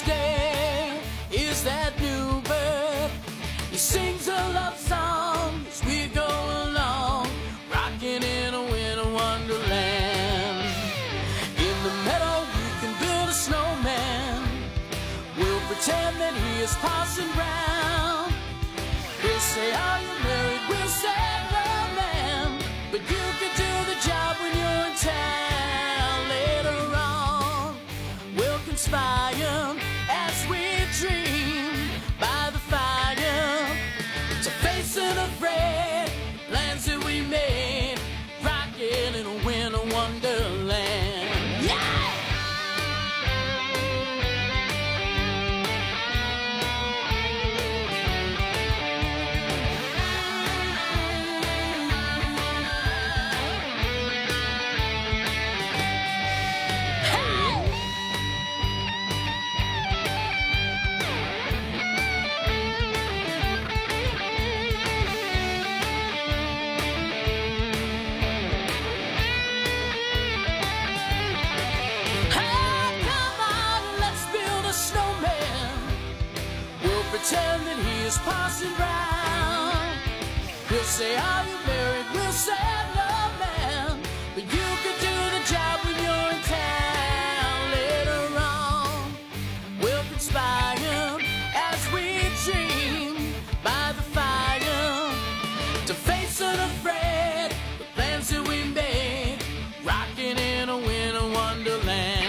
Day is that new bird. He sings a love song as we go along, rocking in a winter wonderland. In the meadow we can build a snowman. We'll pretend that he is Parson Brown. He'll say, are you married? We'll say, no, man. But you could do the job when you're in town. Later on, we'll conspire as we dream by the fire to face unafraid plans that we made, rocking in a winter wonderland. Yeah! Pretend that he is Parson Brown. He'll say, are you married? We'll say, no, man. But you could do the job when you're in town. Later on, we'll conspire as we dream by the fire to face unafraid the plans that we made, rocking in a winter wonderland.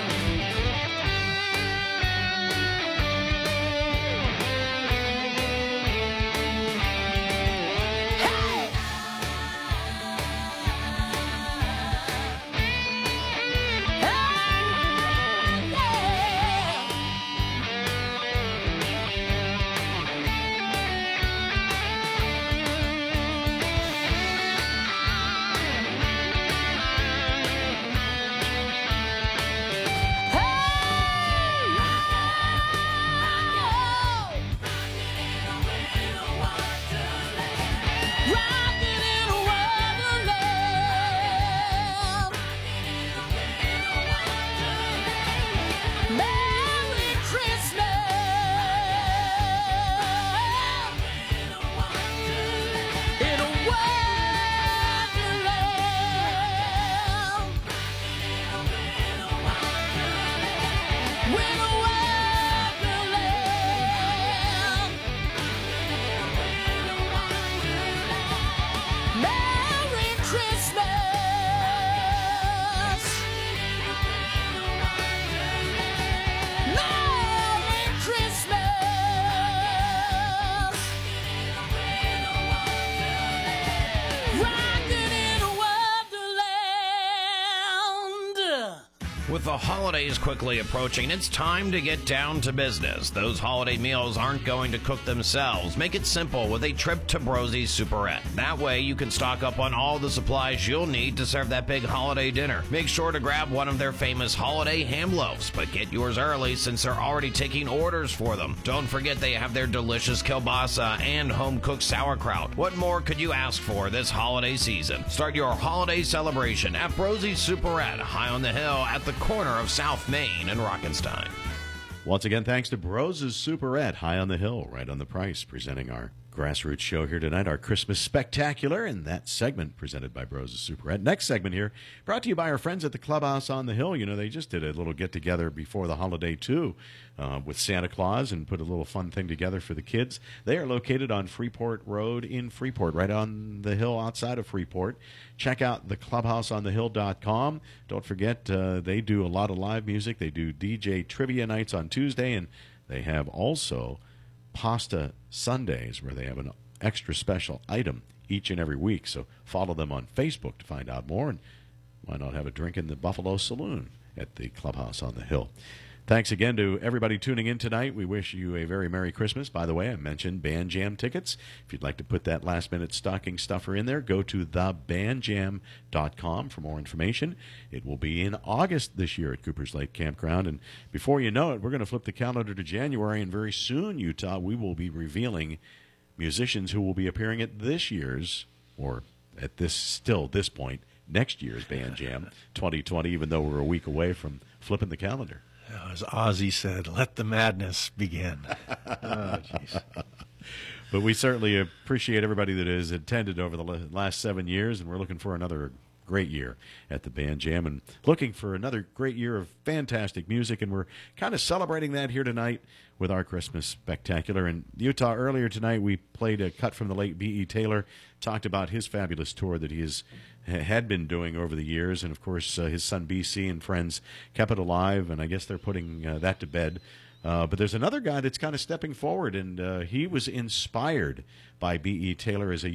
With the holidays quickly approaching, it's time to get down to business. Those holiday meals aren't going to cook themselves. Make it simple with a trip to Brosie's Superette. That way you can stock up on all the supplies you'll need to serve that big holiday dinner. Make sure to grab one of their famous holiday ham loaves, but get yours early since they're already taking orders for them. Don't forget they have their delicious kielbasa and home-cooked sauerkraut. What more could you ask for this holiday season? Start your holiday celebration at Brosie's Superette, high on the hill at the corner of South Main and Rockenstein. Once again, thanks to Brosie's Superette, high on the hill, right on the price, presenting our Grassroots show here tonight, our Christmas Spectacular, and that segment presented by Brosie's Superette. Next segment here, brought to you by our friends at the Clubhouse on the Hill. You know, they just did a little get-together before the holiday, too, with Santa Claus, and put a little fun thing together for the kids. They are located on Freeport Road in Freeport, right on the hill outside of Freeport. Check out theclubhouseonthehill.com. Don't forget, they do a lot of live music. They do DJ trivia nights on Tuesday, and they have also Pasta Sundays, where they have an extra special item each and every week. So follow them on Facebook to find out more, and why not have a drink in the Buffalo Saloon at the Clubhouse on the Hill. Thanks again to everybody tuning in tonight. We wish you a very Merry Christmas. By the way, I mentioned Band Jam tickets. If you'd like to put that last-minute stocking stuffer in there, go to thebandjam.com for more information. It will be in August this year at Cooper's Lake Campground. And before you know it, we're going to flip the calendar to January, and very soon, Utah, we will be revealing musicians who will be appearing at this year's, or at this point, next year's Band Jam 2020, even though we're a week away from flipping the calendar. As Ozzy said, let the madness begin. Oh, jeez. But we certainly appreciate everybody that has attended over the last 7 years, and we're looking for another great year at the Band Jam and looking for another great year of fantastic music, and we're kind of celebrating that here tonight with our Christmas Spectacular. In Utah earlier tonight, we played a cut from the late B.E. Taylor, talked about his fabulous tour that he had been doing over the years, and of course his son B.C. and friends kept it alive, and I guess they're putting that to bed. But there's another guy that's kind of stepping forward, and he was inspired by B.E. Taylor as a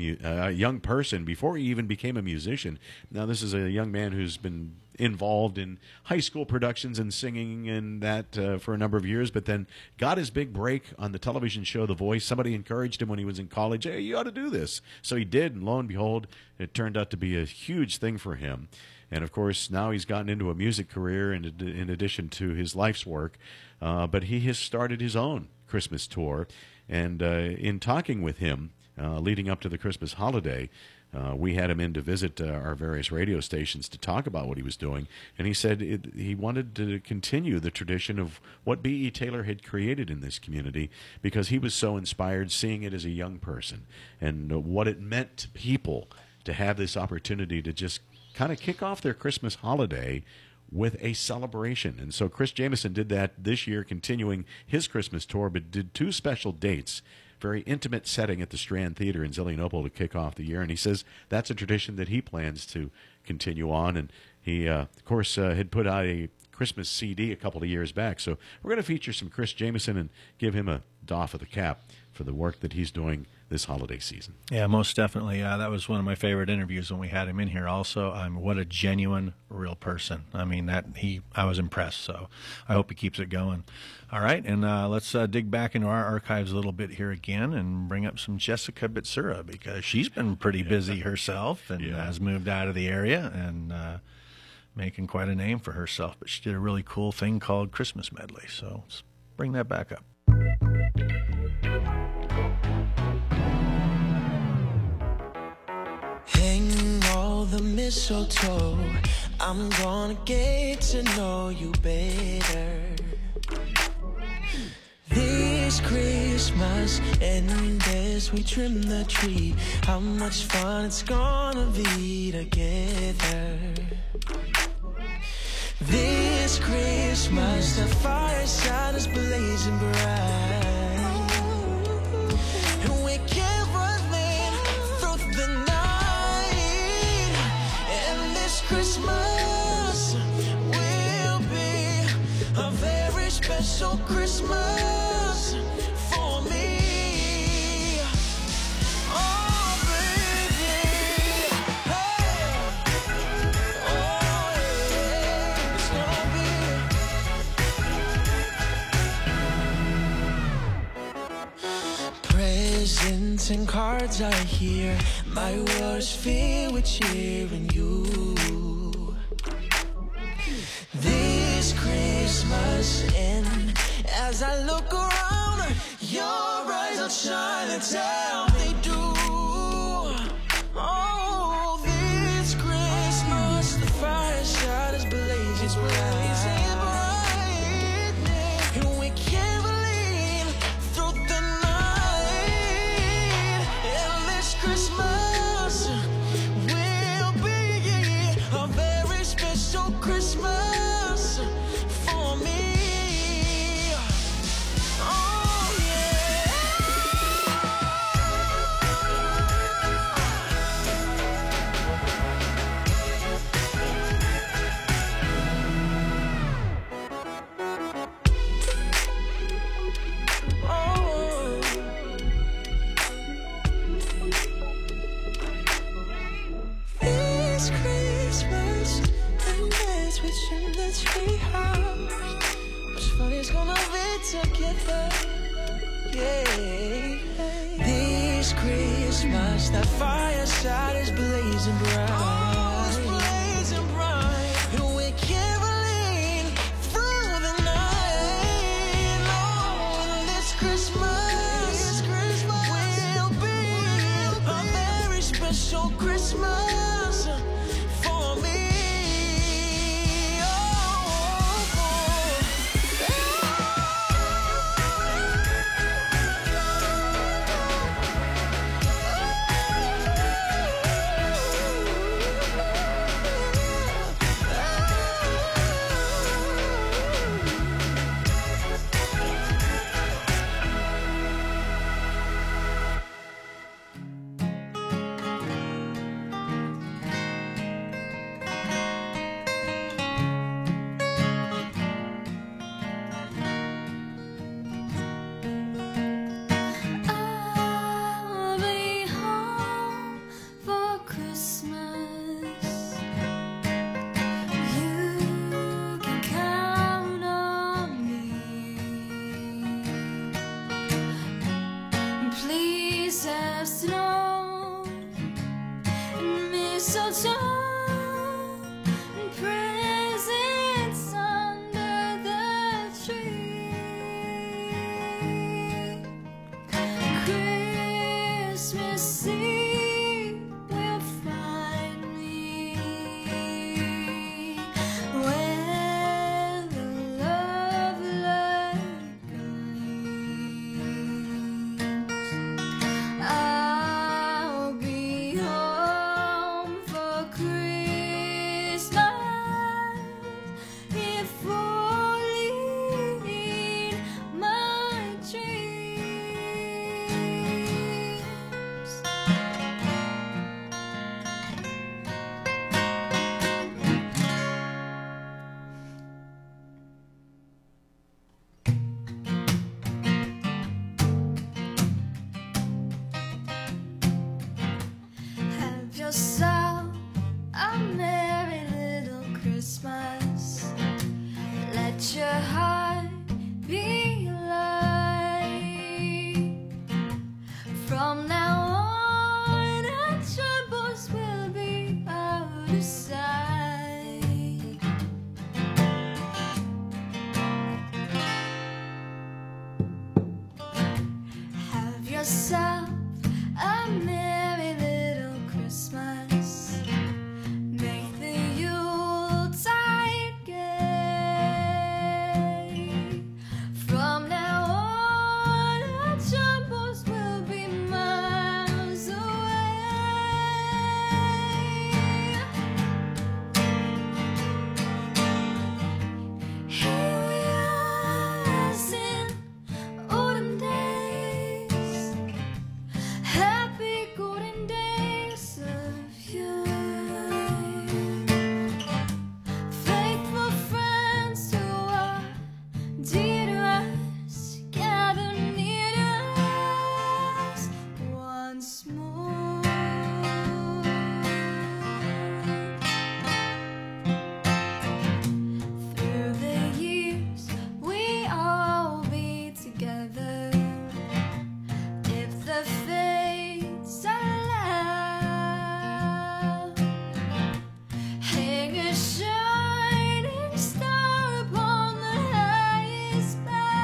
young person before he even became a musician. Now, this is a young man who's been involved in high school productions and singing and that for a number of years, but then got his big break on the television show The Voice. Somebody encouraged him when he was in college, hey, you ought to do this. So he did, and lo and behold, it turned out to be a huge thing for him. And, of course, now he's gotten into a music career in addition to his life's work. But he has started his own Christmas tour. And in talking with him leading up to the Christmas holiday, we had him in to visit our various radio stations to talk about what he was doing. And he said he wanted to continue the tradition of what B.E. Taylor had created in this community because he was so inspired seeing it as a young person and what it meant to people to have this opportunity to just kind of kick off their Christmas holiday with a celebration. And so Chris Jameson did that this year, continuing his Christmas tour, but did 2 special dates, very intimate setting at the Strand Theater in Zelienople to kick off the year. And he says that's a tradition that he plans to continue on. And he, of course, had put out a Christmas CD a couple of years back. So we're going to feature some Chris Jameson and give him a doff of the cap for the work that he's doing this holiday season. Yeah, most definitely. That was one of my favorite interviews when we had him in here also. What a genuine, real person. I mean, I was impressed, so I hope he keeps it going. All right, and let's dig back into our archives a little bit here again and bring up some Jessica Bitsura because she's been pretty busy herself and has moved out of the area and making quite a name for herself. But she did a really cool thing called Christmas Medley, so let's bring that back up. Hang all the mistletoe, I'm gonna get to know you better this Christmas. And as we trim the tree, how much fun it's gonna be together this Christmas. The fireside is blazing bright, and we can't run through the night. And this Christmas will be a very special Christmas for me. Oh, baby. Hey. Oh, yeah. It's gonna be presents and cards are here. My world's filled with cheering you this Christmas. And as I look around, your eyes are shining, tell me do. Oh, this Christmas, the fireside is blazing bright, and we can't believe through the night. And this Christmas will be a very special Christmas for me. Oh, yeah. Oh. This Christmas, and as we trim the treehouse, much fun it's gonna be together. Yeah. This Christmas, that fireside is blazing bright. Oh, it's blazing bright. And we can't believe through the night. Oh, this Christmas will be a very special Christmas for me. Oh, some presents under the tree. Christmas Eve will find me when the love light gleams. I'll be home for Christmas if only in my dreams. Have yourself a merry little Christmas. Let your heart be light. From now on, our troubles will be out of sight. Have yourself a merry little Christmas. Make the Yuletide gay. From now on, our troubles will be miles away. Here we are as in olden days. Happy golden days of yore. Faithful friends who are dear to us gather near to us once more. Through the years, we all be together. If the fates allow, hang a shining star upon the highest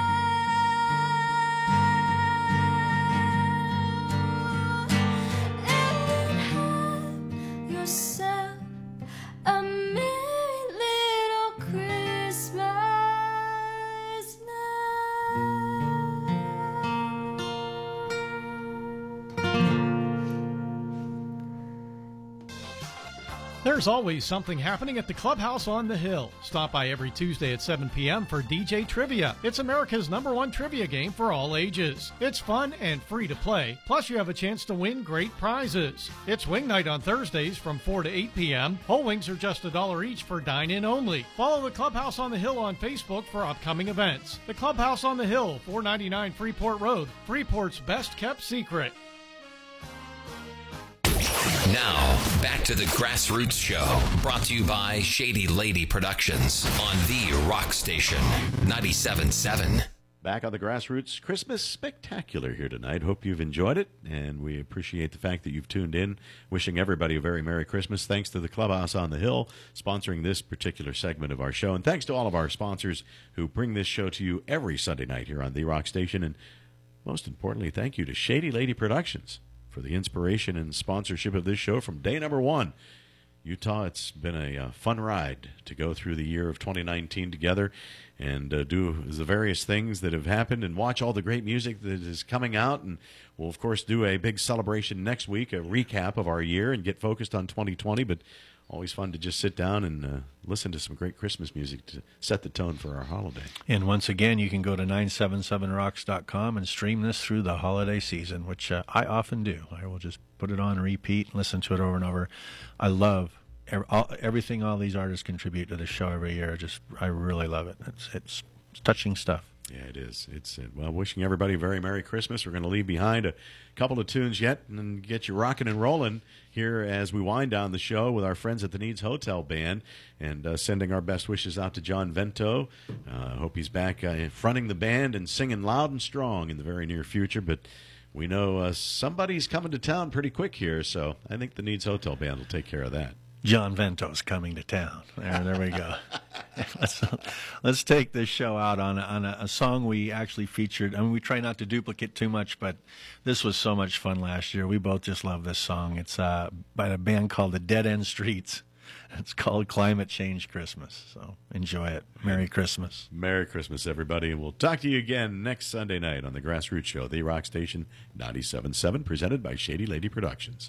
bough, and have yourself a merry little Christmas There's always something happening at the Clubhouse on the Hill. Stop by every Tuesday at 7 p.m. for DJ Trivia. It's America's #1 trivia game for all ages. It's fun and free to play. Plus, you have a chance to win great prizes. It's Wing Night on Thursdays from 4 to 8 p.m. Whole wings are just $1 each for dine-in only. Follow the Clubhouse on the Hill on Facebook for upcoming events. The Clubhouse on the Hill, 499 Freeport Road, Freeport's best-kept secret. Now, back to the Grassroots Show, brought to you by Shady Lady Productions on the Rock Station 97.7. Back on the Grassroots Christmas Spectacular here tonight. Hope you've enjoyed it, and we appreciate the fact that you've tuned in. Wishing everybody a very Merry Christmas. Thanks to the Clubhouse on the Hill sponsoring this particular segment of our show, and thanks to all of our sponsors who bring this show to you every Sunday night here on the Rock Station, and most importantly, thank you to Shady Lady Productions for the inspiration and sponsorship of this show from day number one. Utah, it's been a fun ride to go through the year of 2019 together and do the various things that have happened and watch all the great music that is coming out. And we'll, of course, do a big celebration next week, a recap of our year and get focused on 2020. But always fun to just sit down and listen to some great Christmas music to set the tone for our holiday. And once again, you can go to 977rocks.com and stream this through the holiday season, which I often do. I will just put it on repeat and listen to it over and over. I love everything all these artists contribute to the show every year. I really love it. It's touching stuff. Yeah, it is. It's well, wishing everybody a very Merry Christmas. We're going to leave behind a couple of tunes yet and get you rocking and rolling here as we wind down the show with our friends at the Needs Hotel Band, and sending our best wishes out to John Vento. Hope he's back fronting the band and singing loud and strong in the very near future, but we know somebody's coming to town pretty quick here, so I think the Needs Hotel Band will take care of that. John Vento's Coming to Town. There we go. Let's take this show out on a song we actually featured. I mean, we try not to duplicate too much, but this was so much fun last year. We both just love this song. It's by a band called the Dead End Streets. It's called Climate Change Christmas. So enjoy it. Merry Christmas. Merry Christmas, everybody. And we'll talk to you again next Sunday night on the Grassroots Show, the Rock Station 97.7, presented by Shady Lady Productions.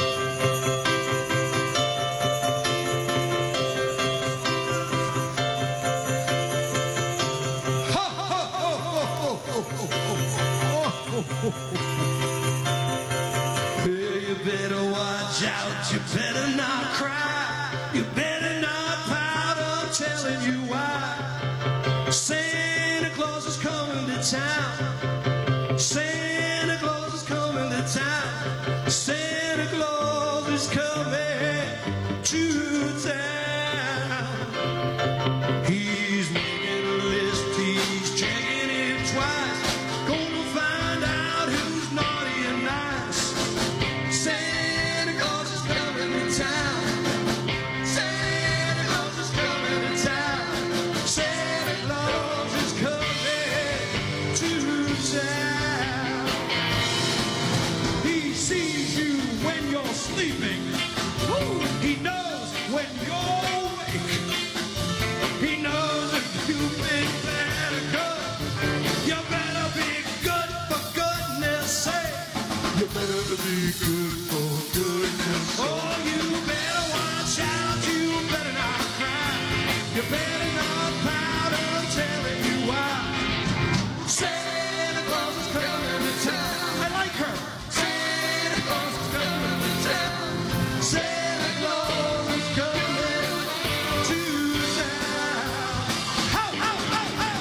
You better watch out, you better not cry, you better not pout, I'm telling you why. Santa Claus is coming to town. Santa Claus is coming to town. Santa Claus is coming to town. He's making a list, he's checking it twice. Gonna find out who's naughty and nice. Santa Claus is coming to town. Santa Claus is coming to town. Santa Claus is coming to town. He sees you when you're sleeping. He knows when you're awake. He knows if you've been bad or good. You better be good for goodness sake. You better be good for goodness sake. Oh, you better watch out. You better not cry. You better not pout. I'm telling you why. Santa Claus is coming to town. I like her. Santa Claus is coming to town. Santa Claus is coming to town. How, how, how, how.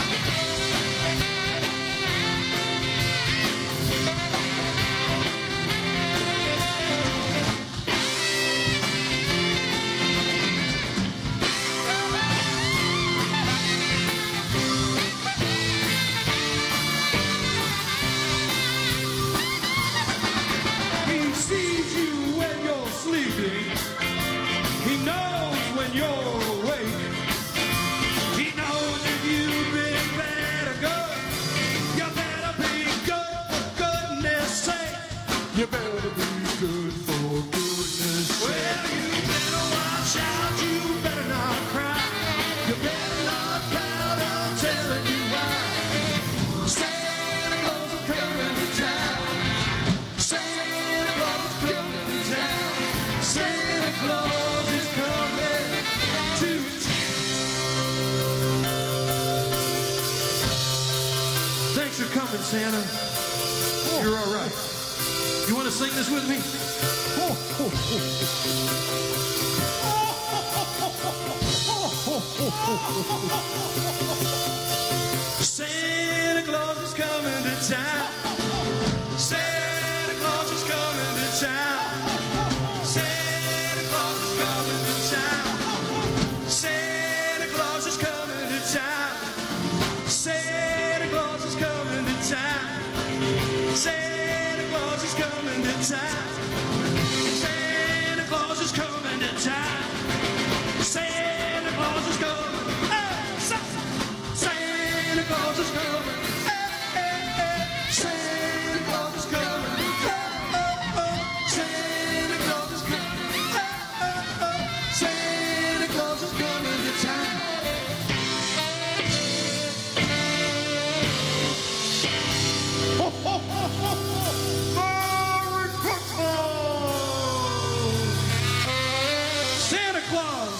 He sees you when you're sleeping. He knows when you're awake. He knows if you've been bad or good. You better be good for goodness sake. You better be good for goodness sake. Well, you better watch out. You better not cry. You better not pout. I'm telling you why. Santa Claus is coming to town. Santa Claus is coming to town. Santa Claus is coming to town. Thanks for coming, Santa. You're all right. You want to sing this with me? Santa Claus is coming to town. Santa Claus is coming to town. Santa Claus is coming to town. Santa Claus is coming to town. Santa Claus is coming to town. Santa Claus is coming to town. Santa Claus is coming to town. Santa Claus is coming. Hey, Santa Claus is coming. Hey, hey, hey. Santa Claus is coming. Hey, oh, oh. Santa Claus is coming. Hey, oh, oh. Santa Claus is coming to town. Ho, ho, ho, ho, ho. Merry Christmas! Santa Claus!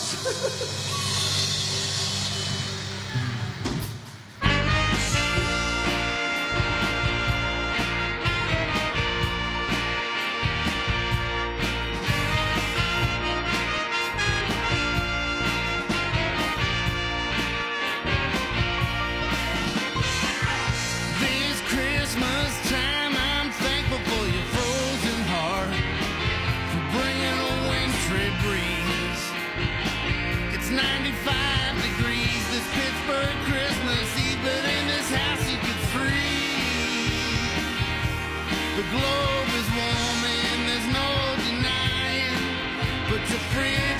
This Christmas time, I'm thankful for your frozen heart, for bringing a wintry breeze. It's 95 degrees this Pittsburgh Christmas Eve, but in this house you can freeze. The globe is warm and there's no denying, but your friend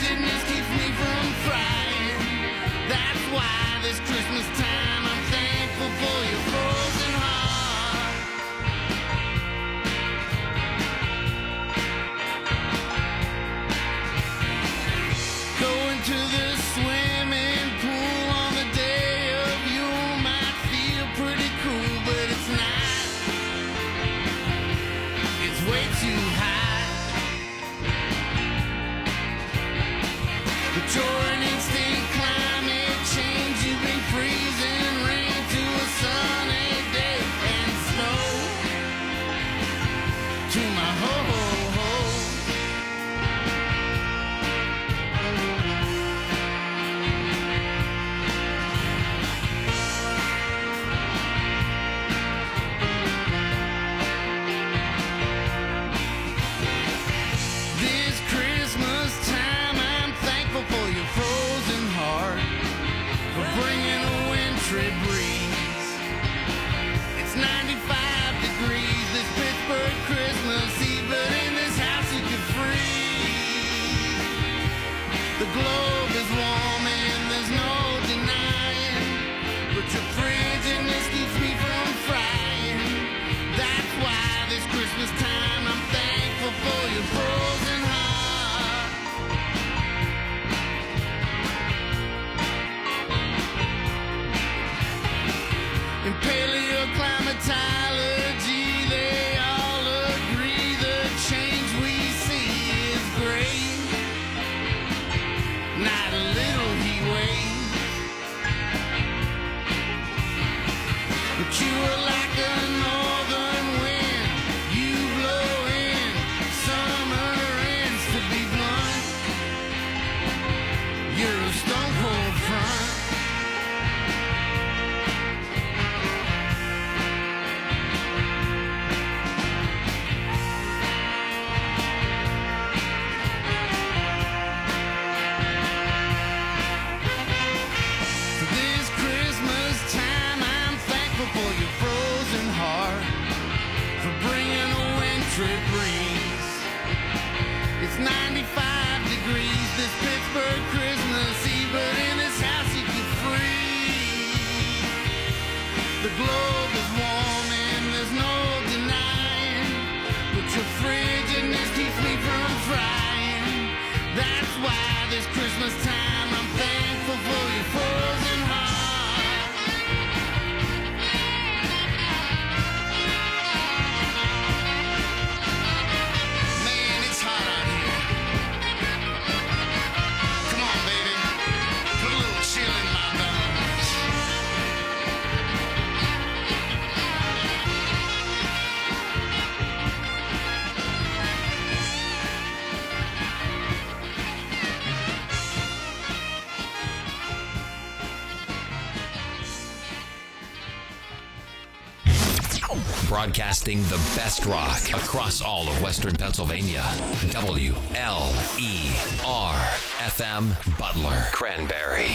you are like a northern wind. You blow in summer ends. To be blunt, you're a stone cold front. This Christmas time, I'm thankful for your frozen heart, for bringing a wintry breeze. It's 95 degrees this Pittsburgh Christmas Eve, but in this house you can freeze. The globe is warm and there's no denying, but your frigidness keeps me from frying. That's why this Christmas time I'm thankful for your frozen heart. Man, it's hot out here. Come on, baby. Put a little chill in my bones. Broadcasting the best rock across all of Western Pennsylvania. WLER FM Butler, Cranberry.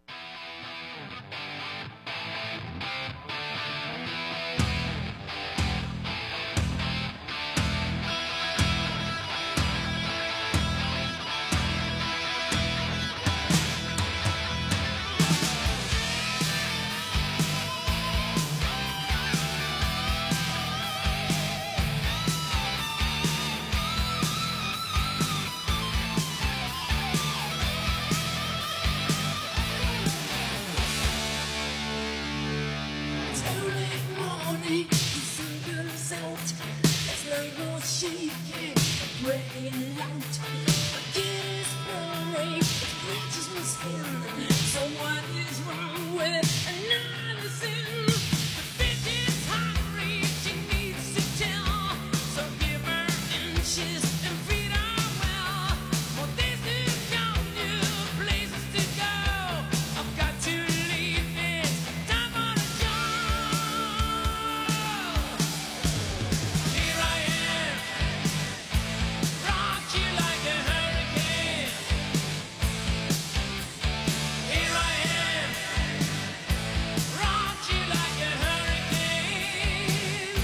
It's early morning, the sun goes out. There's no more shaking, praying loud. Again it's pouring, it reaches my skin. So what is wrong with another sin? The bitch is hungry, she needs to tell. So give her inches and feed her well. For this is got new places to go. I've got to leave this time on a Here I am, rock you like a hurricane. Here I am, rock you like a hurricane.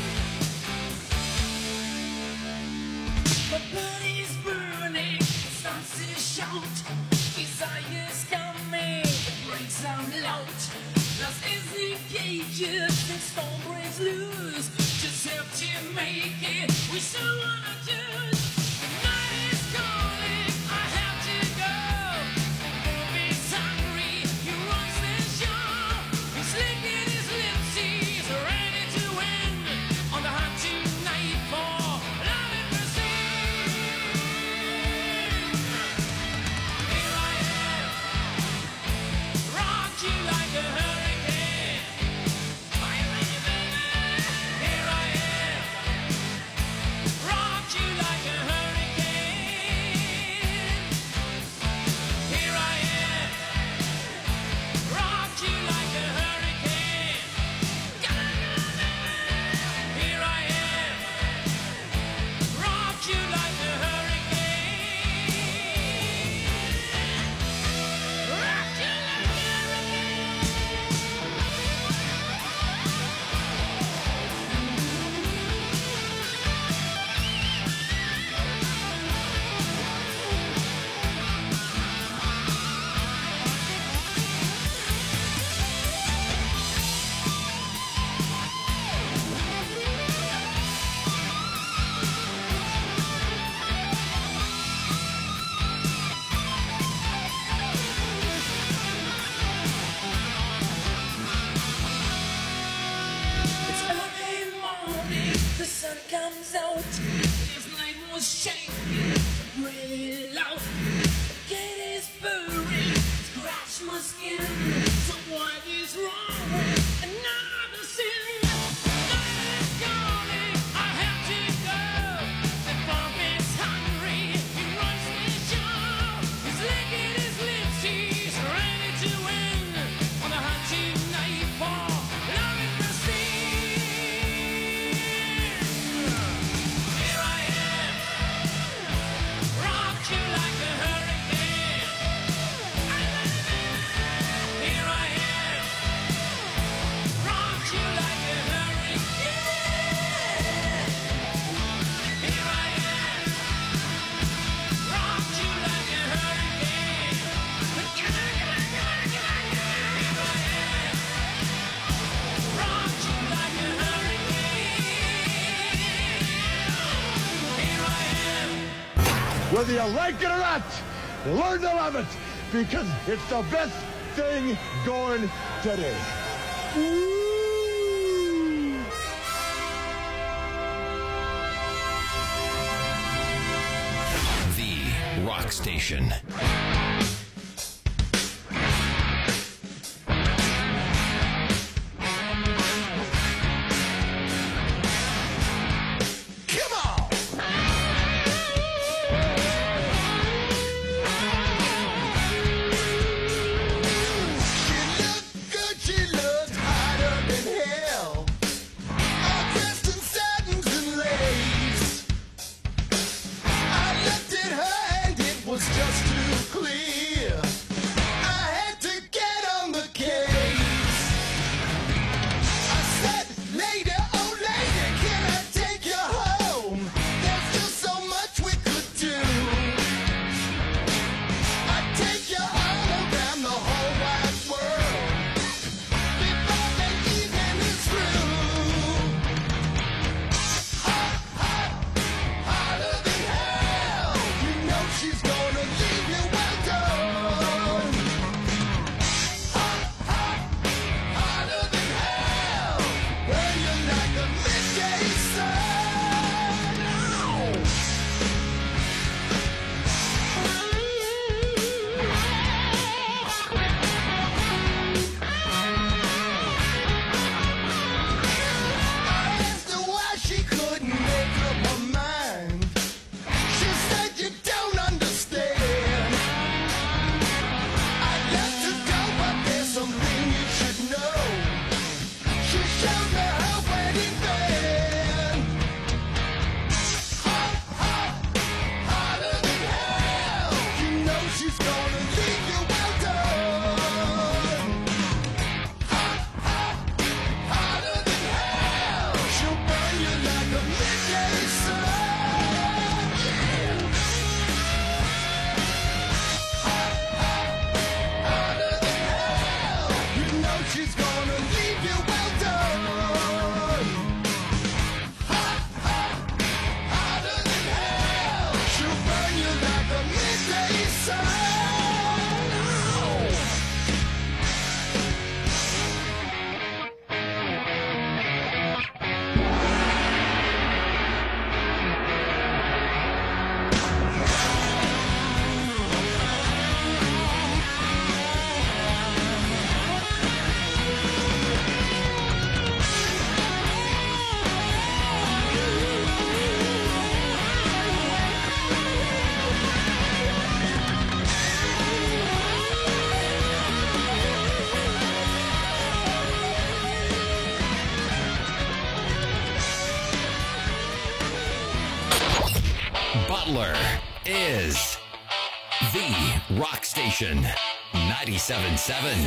My body's burning, it starts to shout. Desire's coming, it breaks out loud. Lost is the cages, and storm breaks loose. Just help to make it, we so wanna choose. The night is calling, I have to go. Bobby's hungry, he runs the show. He's licking his lips, he's ready to win. On the hunt tonight for love and mercy. Here I am, rock you like a hurricane. Are you ready, baby? Here I am, rock you like a hurricane. Here I am, rock you like a hurricane. Here I am, rock you like a hurricane. Rock you like a It's early morning, the sun comes out. This night was shaking, really loud. The gate is burning, scratch my skin. So what is wrong with another sin? Whether you like it or not, learn to love it because it's the best thing going today. The Rock Station. Just too clear. I had to get on the case. I said, lady, oh lady, can I take you home? There's just so much we could do. I'd take you all around the whole wide world before the evening is through. Hot, hot, hotter than hell. You know she's gonna leave you well done. Hot, hot, hotter than hell. Burn you like a midday sun. I asked her why she couldn't make up her mind. She said you don't understand. I'd love to go, but there's something you should know. She showed me her wedding band. Hot, hot, hotter than hell. You know she's gonna leave you well done. Hot, hot, hotter than hell. She'll burn you like a midday sun. Hotter than hell. You know she's gonna leave you well done. Hot, hot, hotter than hell. She'll burn you like a midday sun. Butler is the Rock Station 97.7.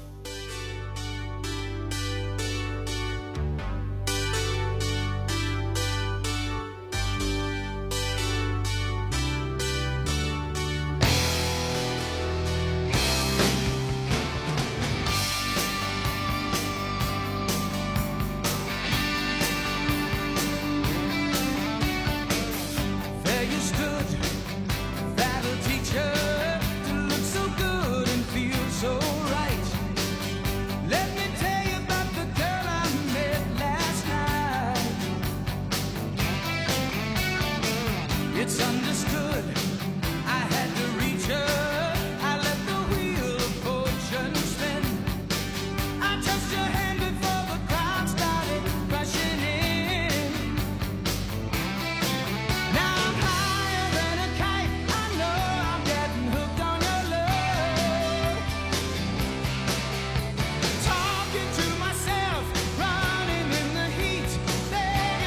There you stood, that old teacher, to look so good and feel so right. Let me tell you about the girl I met last night. It's understandable.